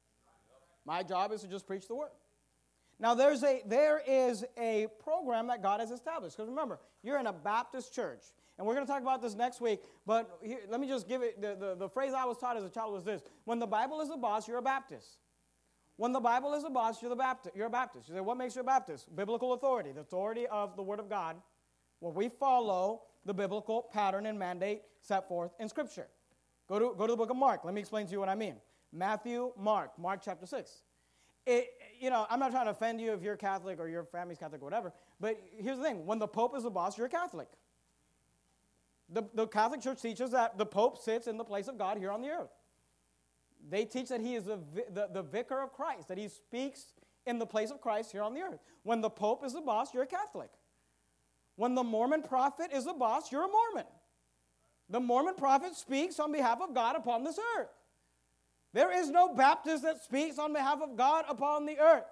My job is to just preach the word. Now, there's a, there is a program that God has established. Because remember, you're in a Baptist church. And we're going to talk about this next week. But here, let me just give it, the, the, the phrase I was taught as a child was this. When the Bible is the boss, you're a Baptist. When the Bible is the boss, you're, the Baptist, you're a Baptist. You say, what makes you a Baptist? Biblical authority. The authority of the Word of God. Where we follow the biblical pattern and mandate set forth in Scripture. Go to, go to the book of Mark. Let me explain to you what I mean. Matthew, Mark, Mark chapter six. It, you know, I'm not trying to offend you if you're Catholic or your family's Catholic or whatever, but here's the thing. When the Pope is the boss, you're a Catholic. The, the Catholic Church teaches that the Pope sits in the place of God here on the earth. They teach that he is the, the, the vicar of Christ, that he speaks in the place of Christ here on the earth. When the Pope is the boss, you're a Catholic. When the Mormon prophet is the boss, you're a Mormon. The Mormon prophet speaks on behalf of God upon this earth. There is no Baptist that speaks on behalf of God upon the earth.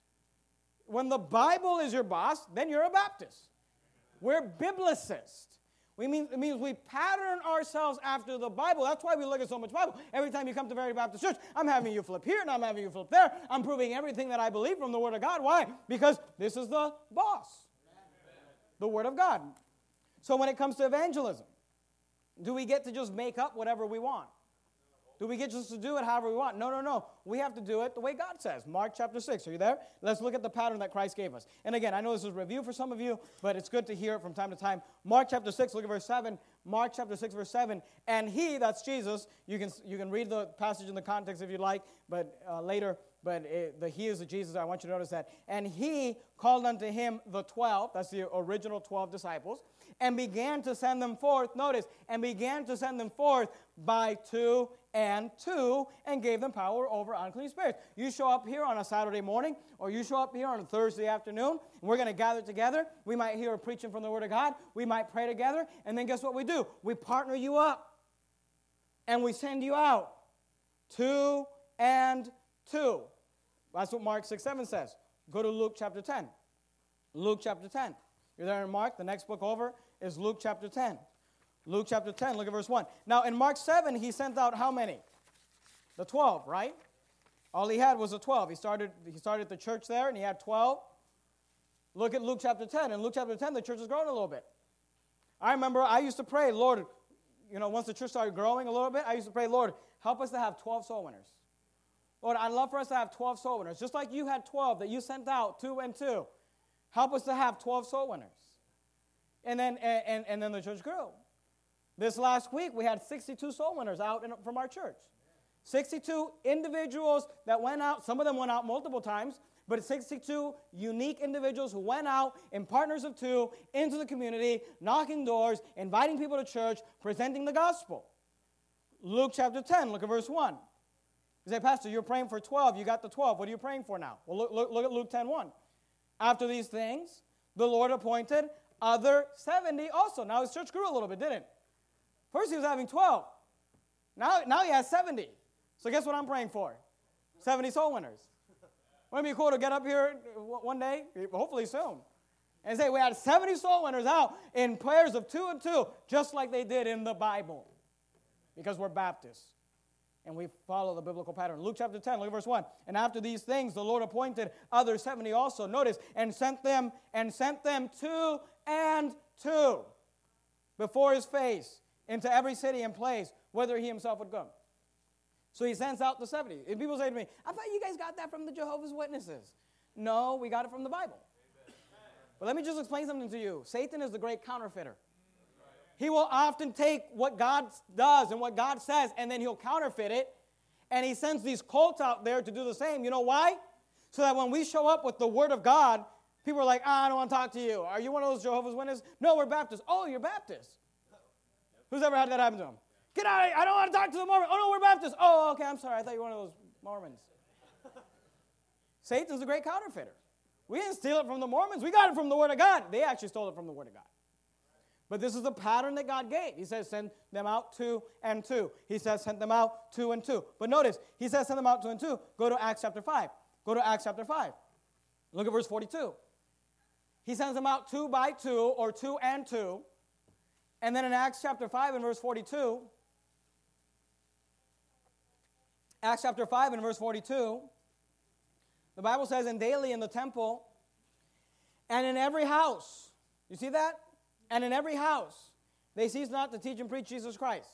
When the Bible is your boss, then you're a Baptist. We're biblicists. We mean, it means we pattern ourselves after the Bible. That's why we look at so much Bible. Every time you come to Very Baptist Church, I'm having you flip here and I'm having you flip there. I'm proving everything that I believe from the Word of God. Why? Because this is the boss. The Word of God. So when it comes to evangelism, do we get to just make up whatever we want? Do we get just to do it however we want? No, no, no. We have to do it the way God says. Mark chapter six. Are you there? Let's look at the pattern that Christ gave us. And again, I know this is a review for some of you, but it's good to hear it from time to time. Mark chapter six, look at verse seven. Mark chapter six, verse seven. And he, that's Jesus, you can, you can read the passage in the context if you like, but uh, later, but it, the he is the Jesus. I want you to notice that. And he called unto him the twelve, that's the original twelve disciples, and began to send them forth, notice, and began to send them forth by two and two, and gave them power over unclean spirits. You show up here on a Saturday morning, or you show up here on a Thursday afternoon, and we're going to gather together. We might hear a preaching from the Word of God. We might pray together, and then guess what we do? We partner you up, and we send you out. Two and two. That's what Mark six seven says. Go to Luke chapter ten. Luke chapter ten. You're there in Mark. The next book over is Luke chapter ten. Luke chapter ten, look at verse one. Now, in Mark seven, he sent out how many? The twelve, right? All he had was the twelve. He started, he started the church there, and he had twelve. Look at Luke chapter ten. In Luke chapter ten, the church has grown a little bit. I remember I used to pray, Lord, you know, once the church started growing a little bit, I used to pray, Lord, help us to have twelve soul winners. Lord, I'd love for us to have twelve soul winners. Just like you had twelve that you sent out, two and two. Help us to have twelve soul winners. And then, and, and then the church grew. This last week, we had sixty-two soul winners out in, from our church. sixty-two individuals that went out. Some of them went out multiple times, but sixty-two unique individuals who went out in partners of two into the community, knocking doors, inviting people to church, presenting the gospel. Luke chapter ten, look at verse one. You say, Pastor, you're praying for twelve. You got the twelve. What are you praying for now? Well, look, look, look at Luke ten one. After these things, the Lord appointed other seventy also. Now his church grew a little bit, didn't it? First he was having twelve. Now, now he has seventy. So guess what I'm praying for? seventy soul winners. Wouldn't it be cool to get up here one day, hopefully soon, and say we had seventy soul winners out in prayers of two and two, just like they did in the Bible, because we're Baptists. And we follow the biblical pattern. Luke chapter ten, look at verse one. And after these things, the Lord appointed other seventy also. Notice, and sent them, and sent them two and two before his face into every city and place, whither he himself would go. So he sends out the seventy. And people say to me, I thought you guys got that from the Jehovah's Witnesses. No, we got it from the Bible. But let me just explain something to you. Satan is the great counterfeiter. He will often take what God does and what God says, and then he'll counterfeit it. And he sends these cults out there to do the same. You know why? So that when we show up with the Word of God, people are like, ah, I don't want to talk to you. Are you one of those Jehovah's Witnesses? No, we're Baptists. Oh, you're Baptist. Who's ever had that happen to him? Get out of here. I don't want to talk to the Mormons. Oh, no, we're Baptists. Oh, okay, I'm sorry. I thought you were one of those Mormons. Satan's the great counterfeiter. We didn't steal it from the Mormons. We got it from the Word of God. They actually stole it from the Word of God. But this is the pattern that God gave. He says, send them out two and two. He says, send them out two and two. But notice, he says, send them out two and two. Go to Acts chapter five. Go to Acts chapter five. Look at verse forty-two. He sends them out two by two, or two and two. And then in Acts chapter five and verse forty-two, Acts chapter five and verse forty-two, the Bible says, and daily in the temple and in every house. You see that? And in every house, they cease not to teach and preach Jesus Christ.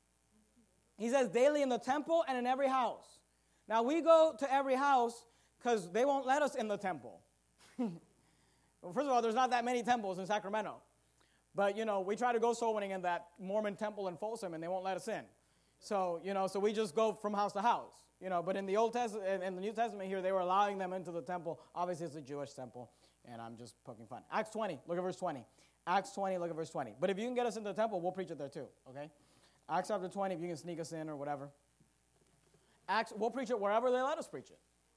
He says daily in the temple and in every house. Now, we go to every house because they won't let us in the temple. Well, first of all, there's not that many temples in Sacramento. But, you know, we try to go soul winning in that Mormon temple in Folsom, and they won't let us in. So, you know, so we just go from house to house. You know, but in the Old Testament, in the New Testament here, they were allowing them into the temple. Obviously, it's a Jewish temple, and I'm just poking fun. Acts twenty, look at verse twenty. Acts twenty, look at verse twenty. But if you can get us into the temple, we'll preach it there too, okay? Acts chapter twenty, if you can sneak us in or whatever. Acts, we'll preach it wherever they let us preach it.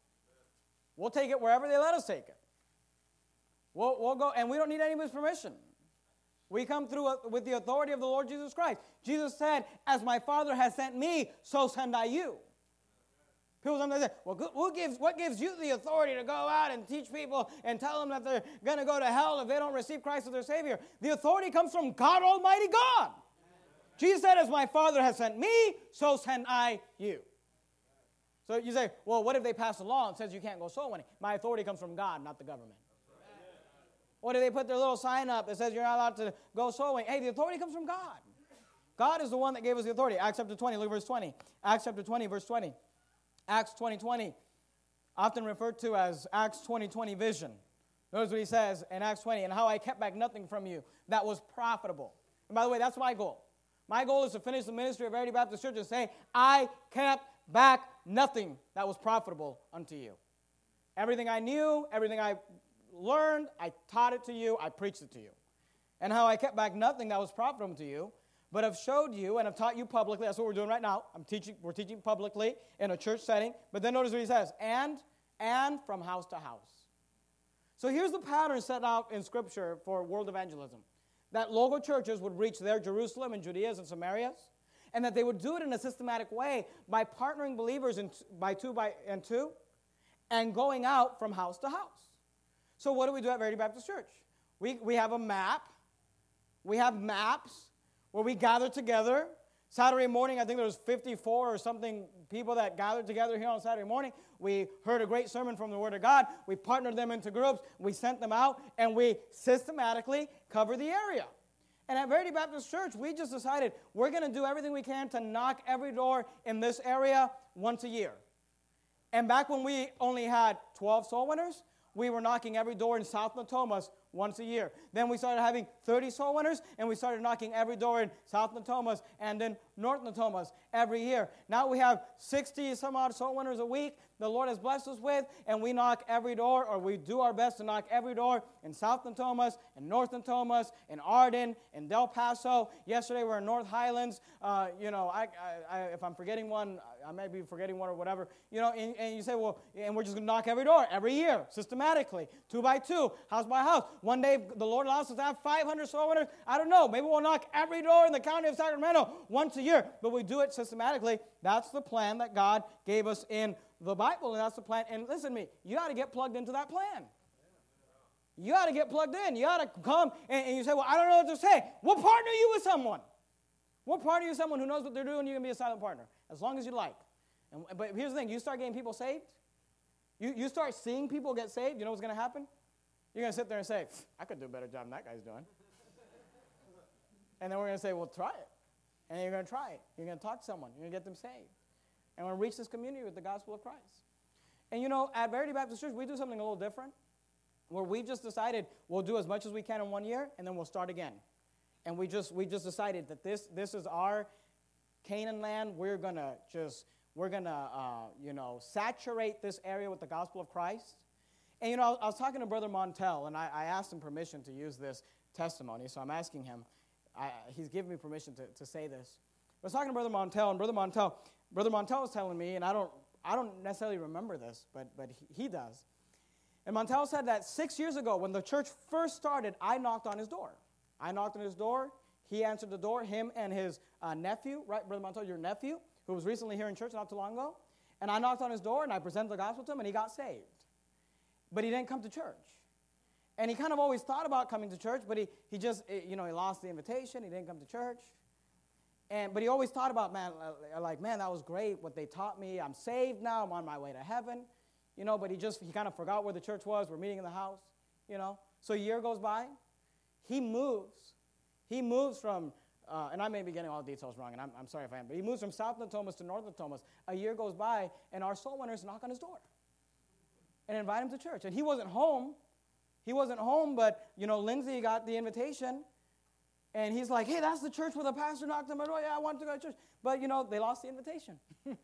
We'll take it wherever they let us take it. We'll, we'll go, and we don't need anybody's permission. We come through a, with the authority of the Lord Jesus Christ. Jesus said, as my Father has sent me, so send I you. People sometimes say, well, who gives, what gives you the authority to go out and teach people and tell them that they're going to go to hell if they don't receive Christ as their Savior? The authority comes from God Almighty God. Jesus said, as my Father has sent me, so send I you. So you say, well, what if they pass a law and says you can't go soul winning? My authority comes from God, not the government. Or do they put their little sign up that says you're not allowed to go soul winning? Hey, the authority comes from God. God is the one that gave us the authority. Acts chapter twenty, look at verse twenty. Acts chapter twenty, verse twenty. Acts twenty twenty, often referred to as Acts twenty twenty vision. Notice what he says in Acts twenty, and how I kept back nothing from you that was profitable. And by the way, that's my goal. My goal is to finish the ministry of Verity Baptist Church and say, I kept back nothing that was profitable unto you. Everything I knew, everything I learned, I taught it to you, I preached it to you. And how I kept back nothing that was profitable to you, but have showed you and have taught you publicly. That's what we're doing right now. I'm teaching, we're teaching publicly in a church setting. But then notice what he says, and, and from house to house. So here's the pattern set out in Scripture for world evangelism. That local churches would reach their Jerusalem and Judea and Samaria, and that they would do it in a systematic way by partnering believers in, by two by and two, and going out from house to house. So what do we do at Verity Baptist Church? We, we have a map. We have maps where we gather together. Saturday morning, I think there was fifty-four or something people that gathered together here on Saturday morning. We heard a great sermon from the Word of God. We partnered them into groups. We sent them out, and we systematically cover the area. And at Verity Baptist Church, we just decided we're going to do everything we can to knock every door in this area once a year. And back when we only had twelve soul winners, we were knocking every door in South Natomas once a year. Then we started having thirty soul winners, and we started knocking every door in South Natomas and in North Natomas every year. Now we have sixty some odd soul winners a week the Lord has blessed us with, and we knock every door, or we do our best to knock every door in South Natomas, in North Natomas, in Arden, in Del Paso. Yesterday we were in North Highlands. Uh, you know, I, I, I, if I'm forgetting one, I may be forgetting one or whatever. You know, and, and you say, well, and we're just going to knock every door every year, systematically, two by two, house by house. one day the Lord allows us to have five hundred soul winners. I don't know. Maybe we'll knock every door in the county of Sacramento once a year, but we do it systematically. That's the plan that God gave us in the Bible, and that's the plan. And listen to me, you got to get plugged into that plan. You got to get plugged in. You got to come and, and you say, well, I don't know what to say. We'll partner you with someone. We'll partner you with someone who knows what they're doing. You can be a silent partner as long as you like. And, but here's the thing. You start getting people saved. You, you start seeing people get saved. You know what's going to happen? You're going to sit there and say, I could do a better job than that guy's doing. And then we're going to say, well, try it. And then you're going to try it. You're going to talk to someone. You're going to get them saved. And we're going to reach this community with the gospel of Christ. And you know, at Verity Baptist Church, we do something a little different, where we just decided we'll do as much as we can in one year, and then we'll start again. And we just we just decided that this this is our Canaan land. We're gonna just we're gonna uh, you know saturate this area with the gospel of Christ. And you know, I was, I was talking to Brother Montel, and I, I asked him permission to use this testimony. So I'm asking him. I, he's given me permission to, to say this. I was talking to Brother Montel, and Brother Montel, Brother Montel was telling me, and I don't I don't necessarily remember this, but but he, he does. And Montel said that six years ago, when the church first started, I knocked on his door. I knocked on his door. He answered the door, him and his uh, nephew, right, Brother Montel, your nephew, who was recently here in church not too long ago. And I knocked on his door, and I presented the gospel to him, and he got saved. But he didn't come to church. And he kind of always thought about coming to church, but he, he just, you know, he lost the invitation. He didn't come to church. And But he always thought about, man, like, man, that was great, what they taught me. I'm saved now. I'm on my way to heaven. You know, but he just, he kind of forgot where the church was. We're meeting in the house, you know. So a year goes by. He moves. He moves from, uh, and I may be getting all the details wrong, and I'm, I'm sorry if I am, but he moves from South Natomas to North Natomas. A year goes by, and our soul winners knock on his door and invite him to church. And he wasn't home. He wasn't home, but, you know, Lindsay got the invitation, and he's like, hey, that's the church where the pastor knocked on my door. Yeah, I want to go to church. But, you know, they lost the invitation.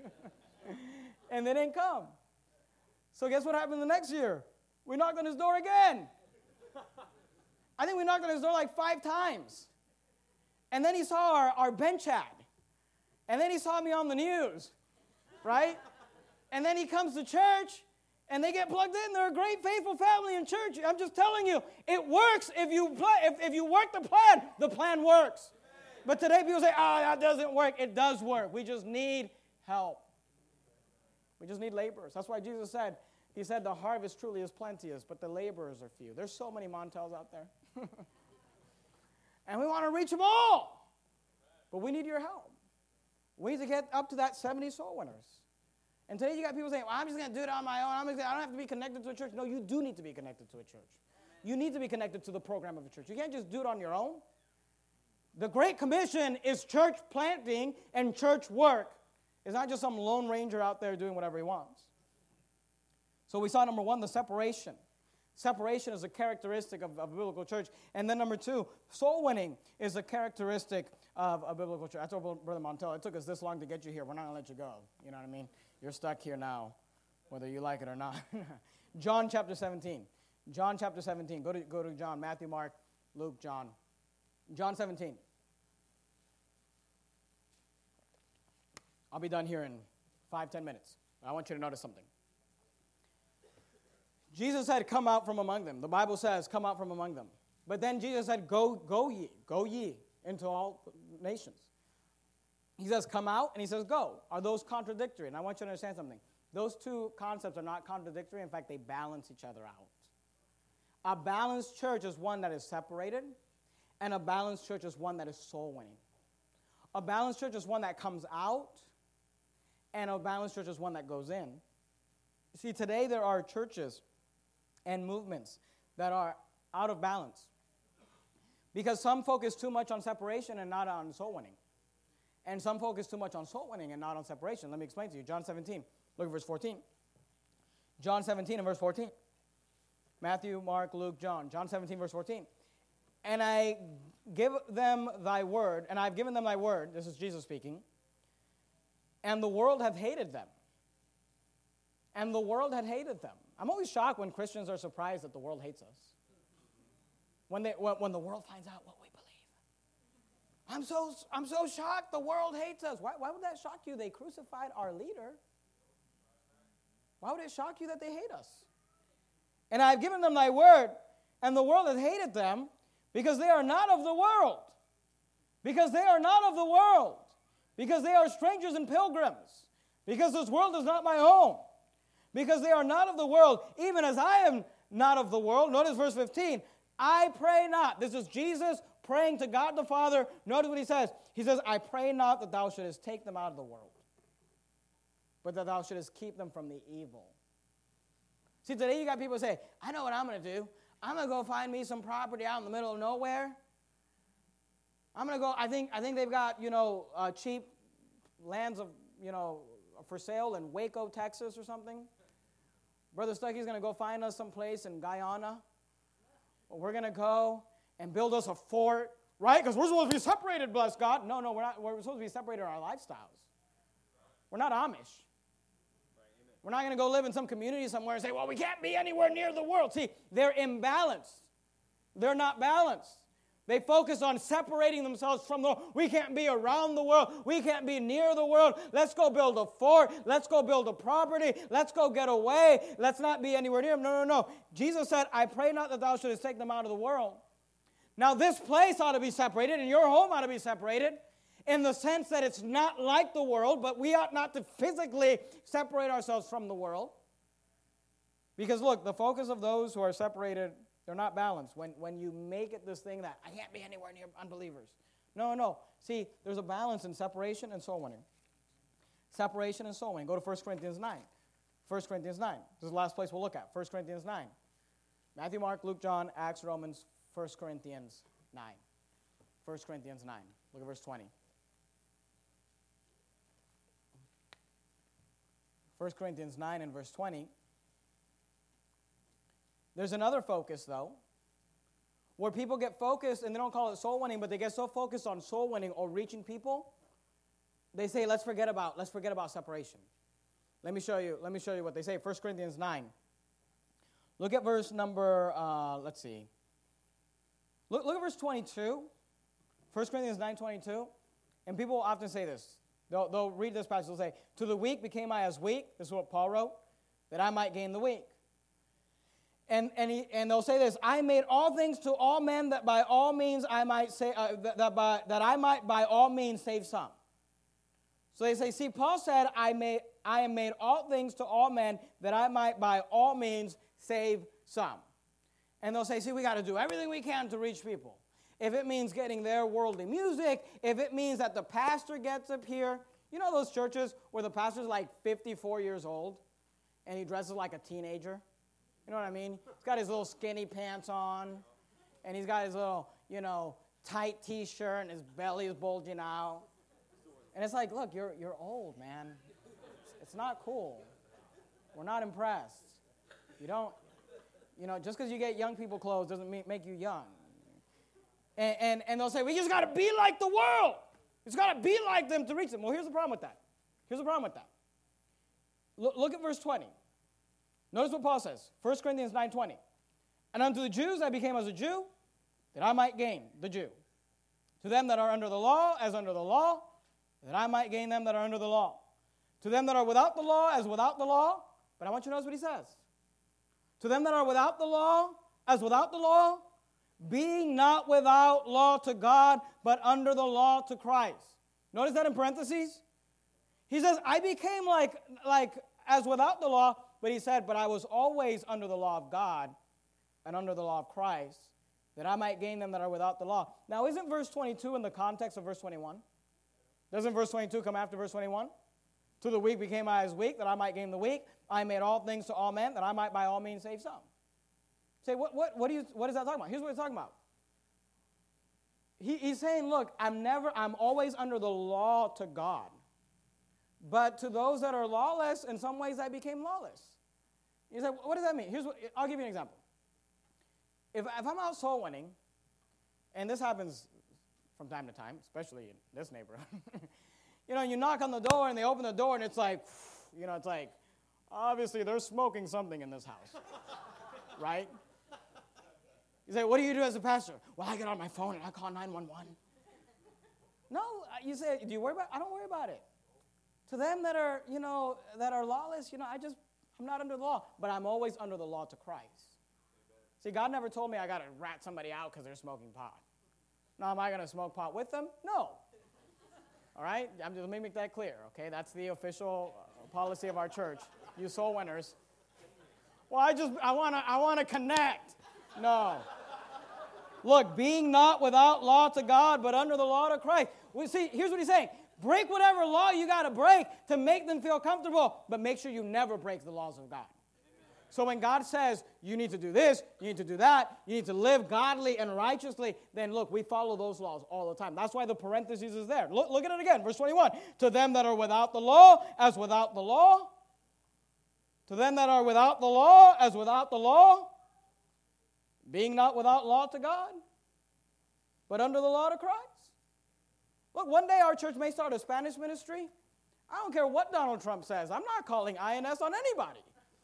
And they didn't come. So guess what happened the next year? We knocked on his door again. I think we knocked on his door like five times. And then he saw our, our bench ad. And then he saw me on the news, right? And then he comes to church, and they get plugged in. They're a great, faithful family in church. I'm just telling you, it works. If you play, if, if you work the plan, the plan works. But today people say, oh, that doesn't work. It does work. We just need help. We just need laborers. That's why Jesus said, he said, the harvest truly is plenteous, but the laborers are few. There's so many Montels out there. And we want to reach them all. But we need your help. We need to get up to that seventy soul winners. And today you got people saying, well, I'm just going to do it on my own. I'm just gonna, I don't have to be connected to a church. No, you do need to be connected to a church. You need to be connected to the program of a church. You can't just do it on your own. The Great Commission is church planting and church work. It's not just some lone ranger out there doing whatever he wants. So we saw, number one, the separation. Separation is a characteristic of, of a biblical church. And then number two, soul winning is a characteristic of a biblical church. I told Brother Montel, it took us this long to get you here. We're not going to let you go. You know what I mean? You're stuck here now, whether you like it or not. John chapter seventeen. John chapter seventeen. Go to, go to John, Matthew, Mark, Luke, John. John seventeen. I'll be done here in five, ten minutes. I want you to notice something. Jesus said, come out from among them. The Bible says, come out from among them. But then Jesus said, go, go ye, go ye into all nations. He says, come out, and he says, go. Are those contradictory? And I want you to understand something. Those two concepts are not contradictory. In fact, they balance each other out. A balanced church is one that is separated, and a balanced church is one that is soul winning. A balanced church is one that comes out, and a balanced church is one that goes in. See, today there are churches and movements that are out of balance because some focus too much on separation and not on soul winning. And some focus too much on soul winning and not on separation. Let me explain to you. John seventeen, look at verse fourteen. John seventeen and verse fourteen. Matthew, Mark, Luke, John. John seventeen, verse fourteen. And I give them thy word, and I've given them thy word, this is Jesus speaking, and the world hath hated them. And the world had hated them. I'm always shocked when Christians are surprised that the world hates us. When, they, when, when the world finds out what we believe. I'm so, I'm so shocked the world hates us. Why, why would that shock you? They crucified our leader. Why would it shock you that they hate us? And I have given them thy word, And the world has hated them because they are not of the world. Because they are not of the world. Because they are strangers and pilgrims. Because this world is not my home. Because they are not of the world, even as I am not of the world. Notice verse fifteen. I pray not. This is Jesus praying to God the Father. Notice what he says. He says, I pray not that thou shouldest take them out of the world, but that thou shouldest keep them from the evil. See, today you got people say, I know what I'm going to do. I'm going to go find me some property out in the middle of nowhere. I'm going to go, I think I think they've got, you know, uh, cheap lands of, you know, for sale in Waco, Texas or something. Brother Stuckey's going to go find us some place in Guyana. We're going to go and build us a fort, right? Because we're supposed to be separated, bless God. No, no, we're not. We're supposed to be separated in our lifestyles. We're not Amish. We're not going to go live in some community somewhere and say, well, we can't be anywhere near the world. See, they're imbalanced. They're not balanced. They focus on separating themselves from the world. We can't be around the world. We can't be near the world. Let's go build a fort. Let's go build a property. Let's go get away. Let's not be anywhere near them. No, no, no. Jesus said, I pray not that thou shouldest take them out of the world. Now, this place ought to be separated, and your home ought to be separated in the sense that it's not like the world, but we ought not to physically separate ourselves from the world. Because, look, the focus of those who are separated, they're not balanced. When, when you make it this thing that I can't be anywhere near unbelievers. No, no. See, there's a balance in separation and soul winning. Separation and soul winning. Go to First Corinthians nine. First Corinthians nine. This is the last place we'll look at. First Corinthians nine. Matthew, Mark, Luke, John, Acts, Romans, First Corinthians nine. First Corinthians nine. Look at verse twenty. First Corinthians nine and verse twenty. There's another focus, though, where people get focused, and they don't call it soul winning, but they get so focused on soul winning or reaching people, they say, let's forget about, let's forget about separation. Let me show you, let me show you what they say. First Corinthians nine. Look at verse number, uh, let's see. Look, look at verse twenty-two. First Corinthians nine twenty-two. And people will often say this. They'll, they'll read this passage. They'll say, to the weak became I as weak. This is what Paul wrote. That I might gain the weak. And and, he, and they'll say this, I made all things to all men that by all means I might say, uh, that, that, by, that I might by all means save some. So they say, see, Paul said, I, made, I am made all things to all men that I might by all means save some. And they'll say, see, we got to do everything we can to reach people. If it means getting their worldly music, if it means that the pastor gets up here. You know those churches where the pastor's like fifty-four years old and he dresses like a teenager? You know what I mean? He's got his little skinny pants on and he's got his little, you know, tight T-shirt and his belly is bulging out. And it's like, look, you're you're old, man. It's, it's not cool. We're not impressed. You don't, you know, just because you get young people clothes doesn't mean, make you young. And, and, and they'll say, we just got to be like the world. It's got to be like them to reach them. Well, here's the problem with that. Here's the problem with that. Look, look at verse twenty. Notice what Paul says. First Corinthians nine twenty. And unto the Jews I became as a Jew, that I might gain the Jew. To them that are under the law, as under the law, that I might gain them that are under the law. To them that are without the law, as without the law. But I want you to notice what he says. To them that are without the law, as without the law, being not without law to God, but under the law to Christ. Notice that in parentheses? He says, I became like, like as without the law, but he said, but I was always under the law of God and under the law of Christ, that I might gain them that are without the law. Now, isn't verse twenty-two in the context of verse twenty-one? Doesn't verse twenty-two come after verse twenty-one? To the weak became I as weak, that I might gain the weak. I made all things to all men, that I might by all means save some. Say, what, what, what, do you, what is that talking about? Here's what he's talking about. He, he's saying, look, I'm never, I'm always under the law to God. But to those that are lawless, in some ways I became lawless. You say, what does that mean? Here's what, I'll give you an example. If, if I'm out soul winning, and this happens from time to time, especially in this neighborhood, you know, you knock on the door and they open the door and it's like, you know, it's like, obviously they're smoking something in this house, right? You say, what do you do as a pastor? Well, I get on my phone and I call nine one one. No, you say, do you worry about it? I don't worry about it. To them that are, you know, that are lawless, you know, I just, I'm not under the law, but I'm always under the law to Christ. See, God never told me I got to rat somebody out because they're smoking pot. Now, am I going to smoke pot with them? No. All right? I'm, let me make that clear, okay? That's the official policy of our church. You soul winners. Well, I just, I want to I want to connect. No. Look, being not without law to God, but under the law to Christ. We see, here's what he's saying. Break whatever law you got to break to make them feel comfortable, but make sure you never break the laws of God. So when God says, you need to do this, you need to do that, you need to live godly and righteously, then look, we follow those laws all the time. That's why the parentheses is there. Look, look at it again, verse twenty-one. To them that are without the law, as without the law. To them that are without the law, as without the law. Being not without law to God, but under the law to Christ. Look, one day our church may start a Spanish ministry. I don't care what Donald Trump says. I'm not calling I N S on anybody.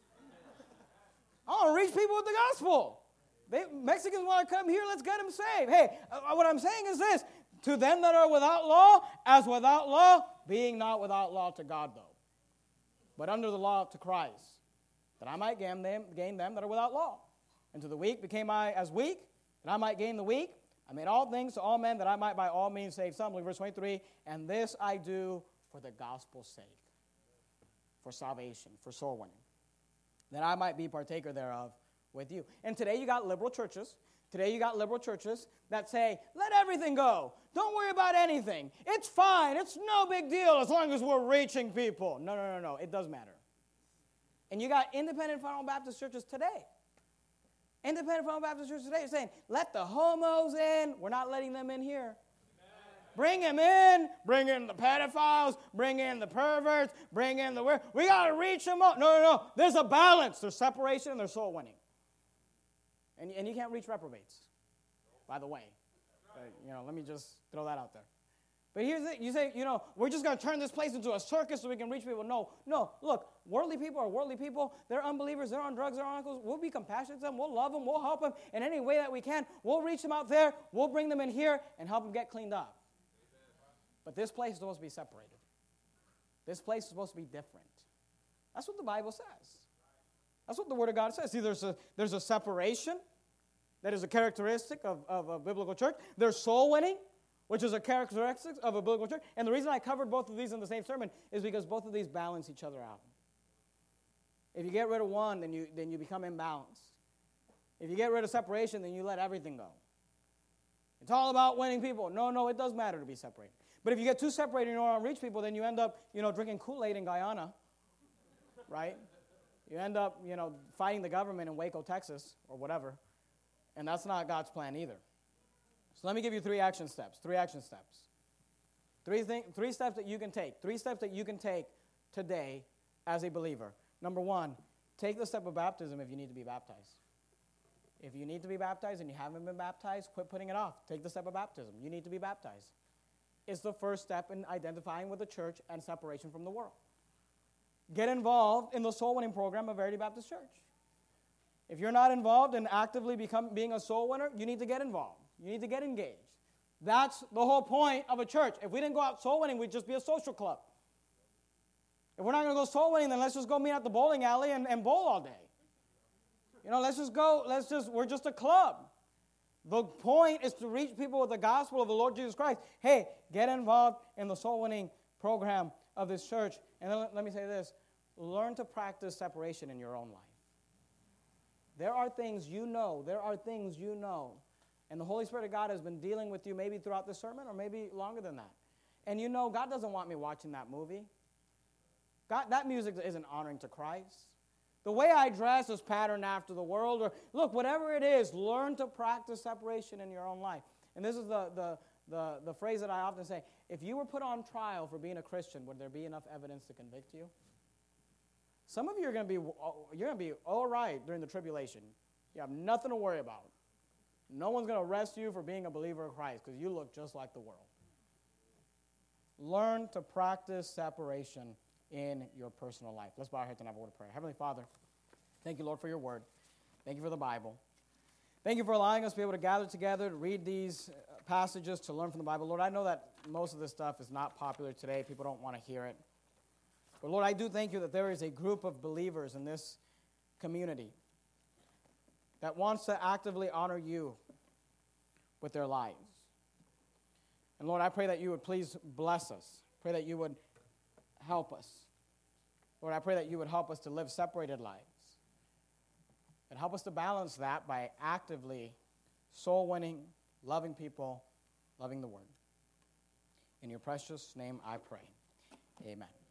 I want to reach people with the gospel. They, Mexicans want to come here, let's get them saved. Hey, uh, what I'm saying is this. To them that are without law, as without law, being not without law to God, though, but under the law to Christ, that I might gain them, gain them that are without law. And to the weak became I as weak, that I might gain the weak. I made all things to all men, that I might by all means save some. Look, verse twenty-three, and this I do for the gospel's sake, for salvation, for soul winning, that I might be partaker thereof with you. And today you got liberal churches. Today you got liberal churches that say, let everything go. Don't worry about anything. It's fine. It's no big deal as long as we're reaching people. No, no, no, no. It does matter. And you got independent fundamental Baptist churches today. Independent fundamental Baptist churches today are saying, let the homos in. We're not letting them in here. Bring them in. Bring in the pedophiles. Bring in the perverts. Bring in the... We got to reach them all. No, no, no. There's a balance. There's separation and there's soul winning. And, and you can't reach reprobates, by the way. Uh, you know, let me just throw that out there. But here's it. You say, you know, we're just going to turn this place into a circus so we can reach people. No, no. Look, worldly people are worldly people. They're unbelievers. They're on drugs. They're on uncles. We'll be compassionate to them. We'll love them. We'll help them in any way that we can. We'll reach them out there. We'll bring them in here and help them get cleaned up. But this place is supposed to be separated. This place is supposed to be different. That's what the Bible says. That's what the Word of God says. See, there's a, there's a separation that is a characteristic of, of a biblical church. There's soul winning, which is a characteristic of a biblical church. And the reason I covered both of these in the same sermon is because both of these balance each other out. If you get rid of one, then you, then you become imbalanced. If you get rid of separation, then you let everything go. It's all about winning people. No, no, it does matter to be separated. But if you get too separated and you don't reach people, then you end up, you know, drinking Kool-Aid in Guyana, right? You end up, you know, fighting the government in Waco, Texas, or whatever. And that's not God's plan either. So let me give you three action steps. Three action steps. Three, thing, three steps that you can take. Three steps that you can take today as a believer. Number one, take the step of baptism if you need to be baptized. If you need to be baptized and you haven't been baptized, quit putting it off. Take the step of baptism. You need to be baptized. It's the first step in identifying with the church and separation from the world. Get involved in the soul winning program of Verity Baptist Church. If you're not involved in actively become, being a soul winner, you need to get involved. You need to get engaged. That's the whole point of a church. If we didn't go out soul winning, we'd just be a social club. If we're not going to go soul winning, then let's just go meet at the bowling alley and, and bowl all day. You know, let's just go, let's just, we're just a club. The point is to reach people with the gospel of the Lord Jesus Christ. Hey, get involved in the soul winning program of this church. And then let, let me say this. Learn to practice separation in your own life. There are things you know, there are things you know, and the Holy Spirit of God has been dealing with you maybe throughout the sermon or maybe longer than that. And you know God doesn't want me watching that movie. God, that music isn't honoring to Christ. The way I dress is patterned after the world. Or look, whatever it is, learn to practice separation in your own life. And this is the, the, the, the phrase that I often say. If you were put on trial for being a Christian, would there be enough evidence to convict you? Some of you are going to be, you're going to be all right during the tribulation. You have nothing to worry about. No one's going to arrest you for being a believer of Christ because you look just like the world. Learn to practice separation in your personal life. Let's bow our heads and have a word of prayer. Heavenly Father, thank you, Lord, for your word. Thank you for the Bible. Thank you for allowing us to be able to gather together, to read these passages, to learn from the Bible. Lord, I know that most of this stuff is not popular today. People don't want to hear it. But Lord, I do thank you that there is a group of believers in this community that wants to actively honor you with their lives. And Lord, I pray that you would please bless us. Pray that you would help us. Lord, I pray that you would help us to live separated lives. And help us to balance that by actively soul winning, loving people, loving the word. In your precious name I pray. Amen.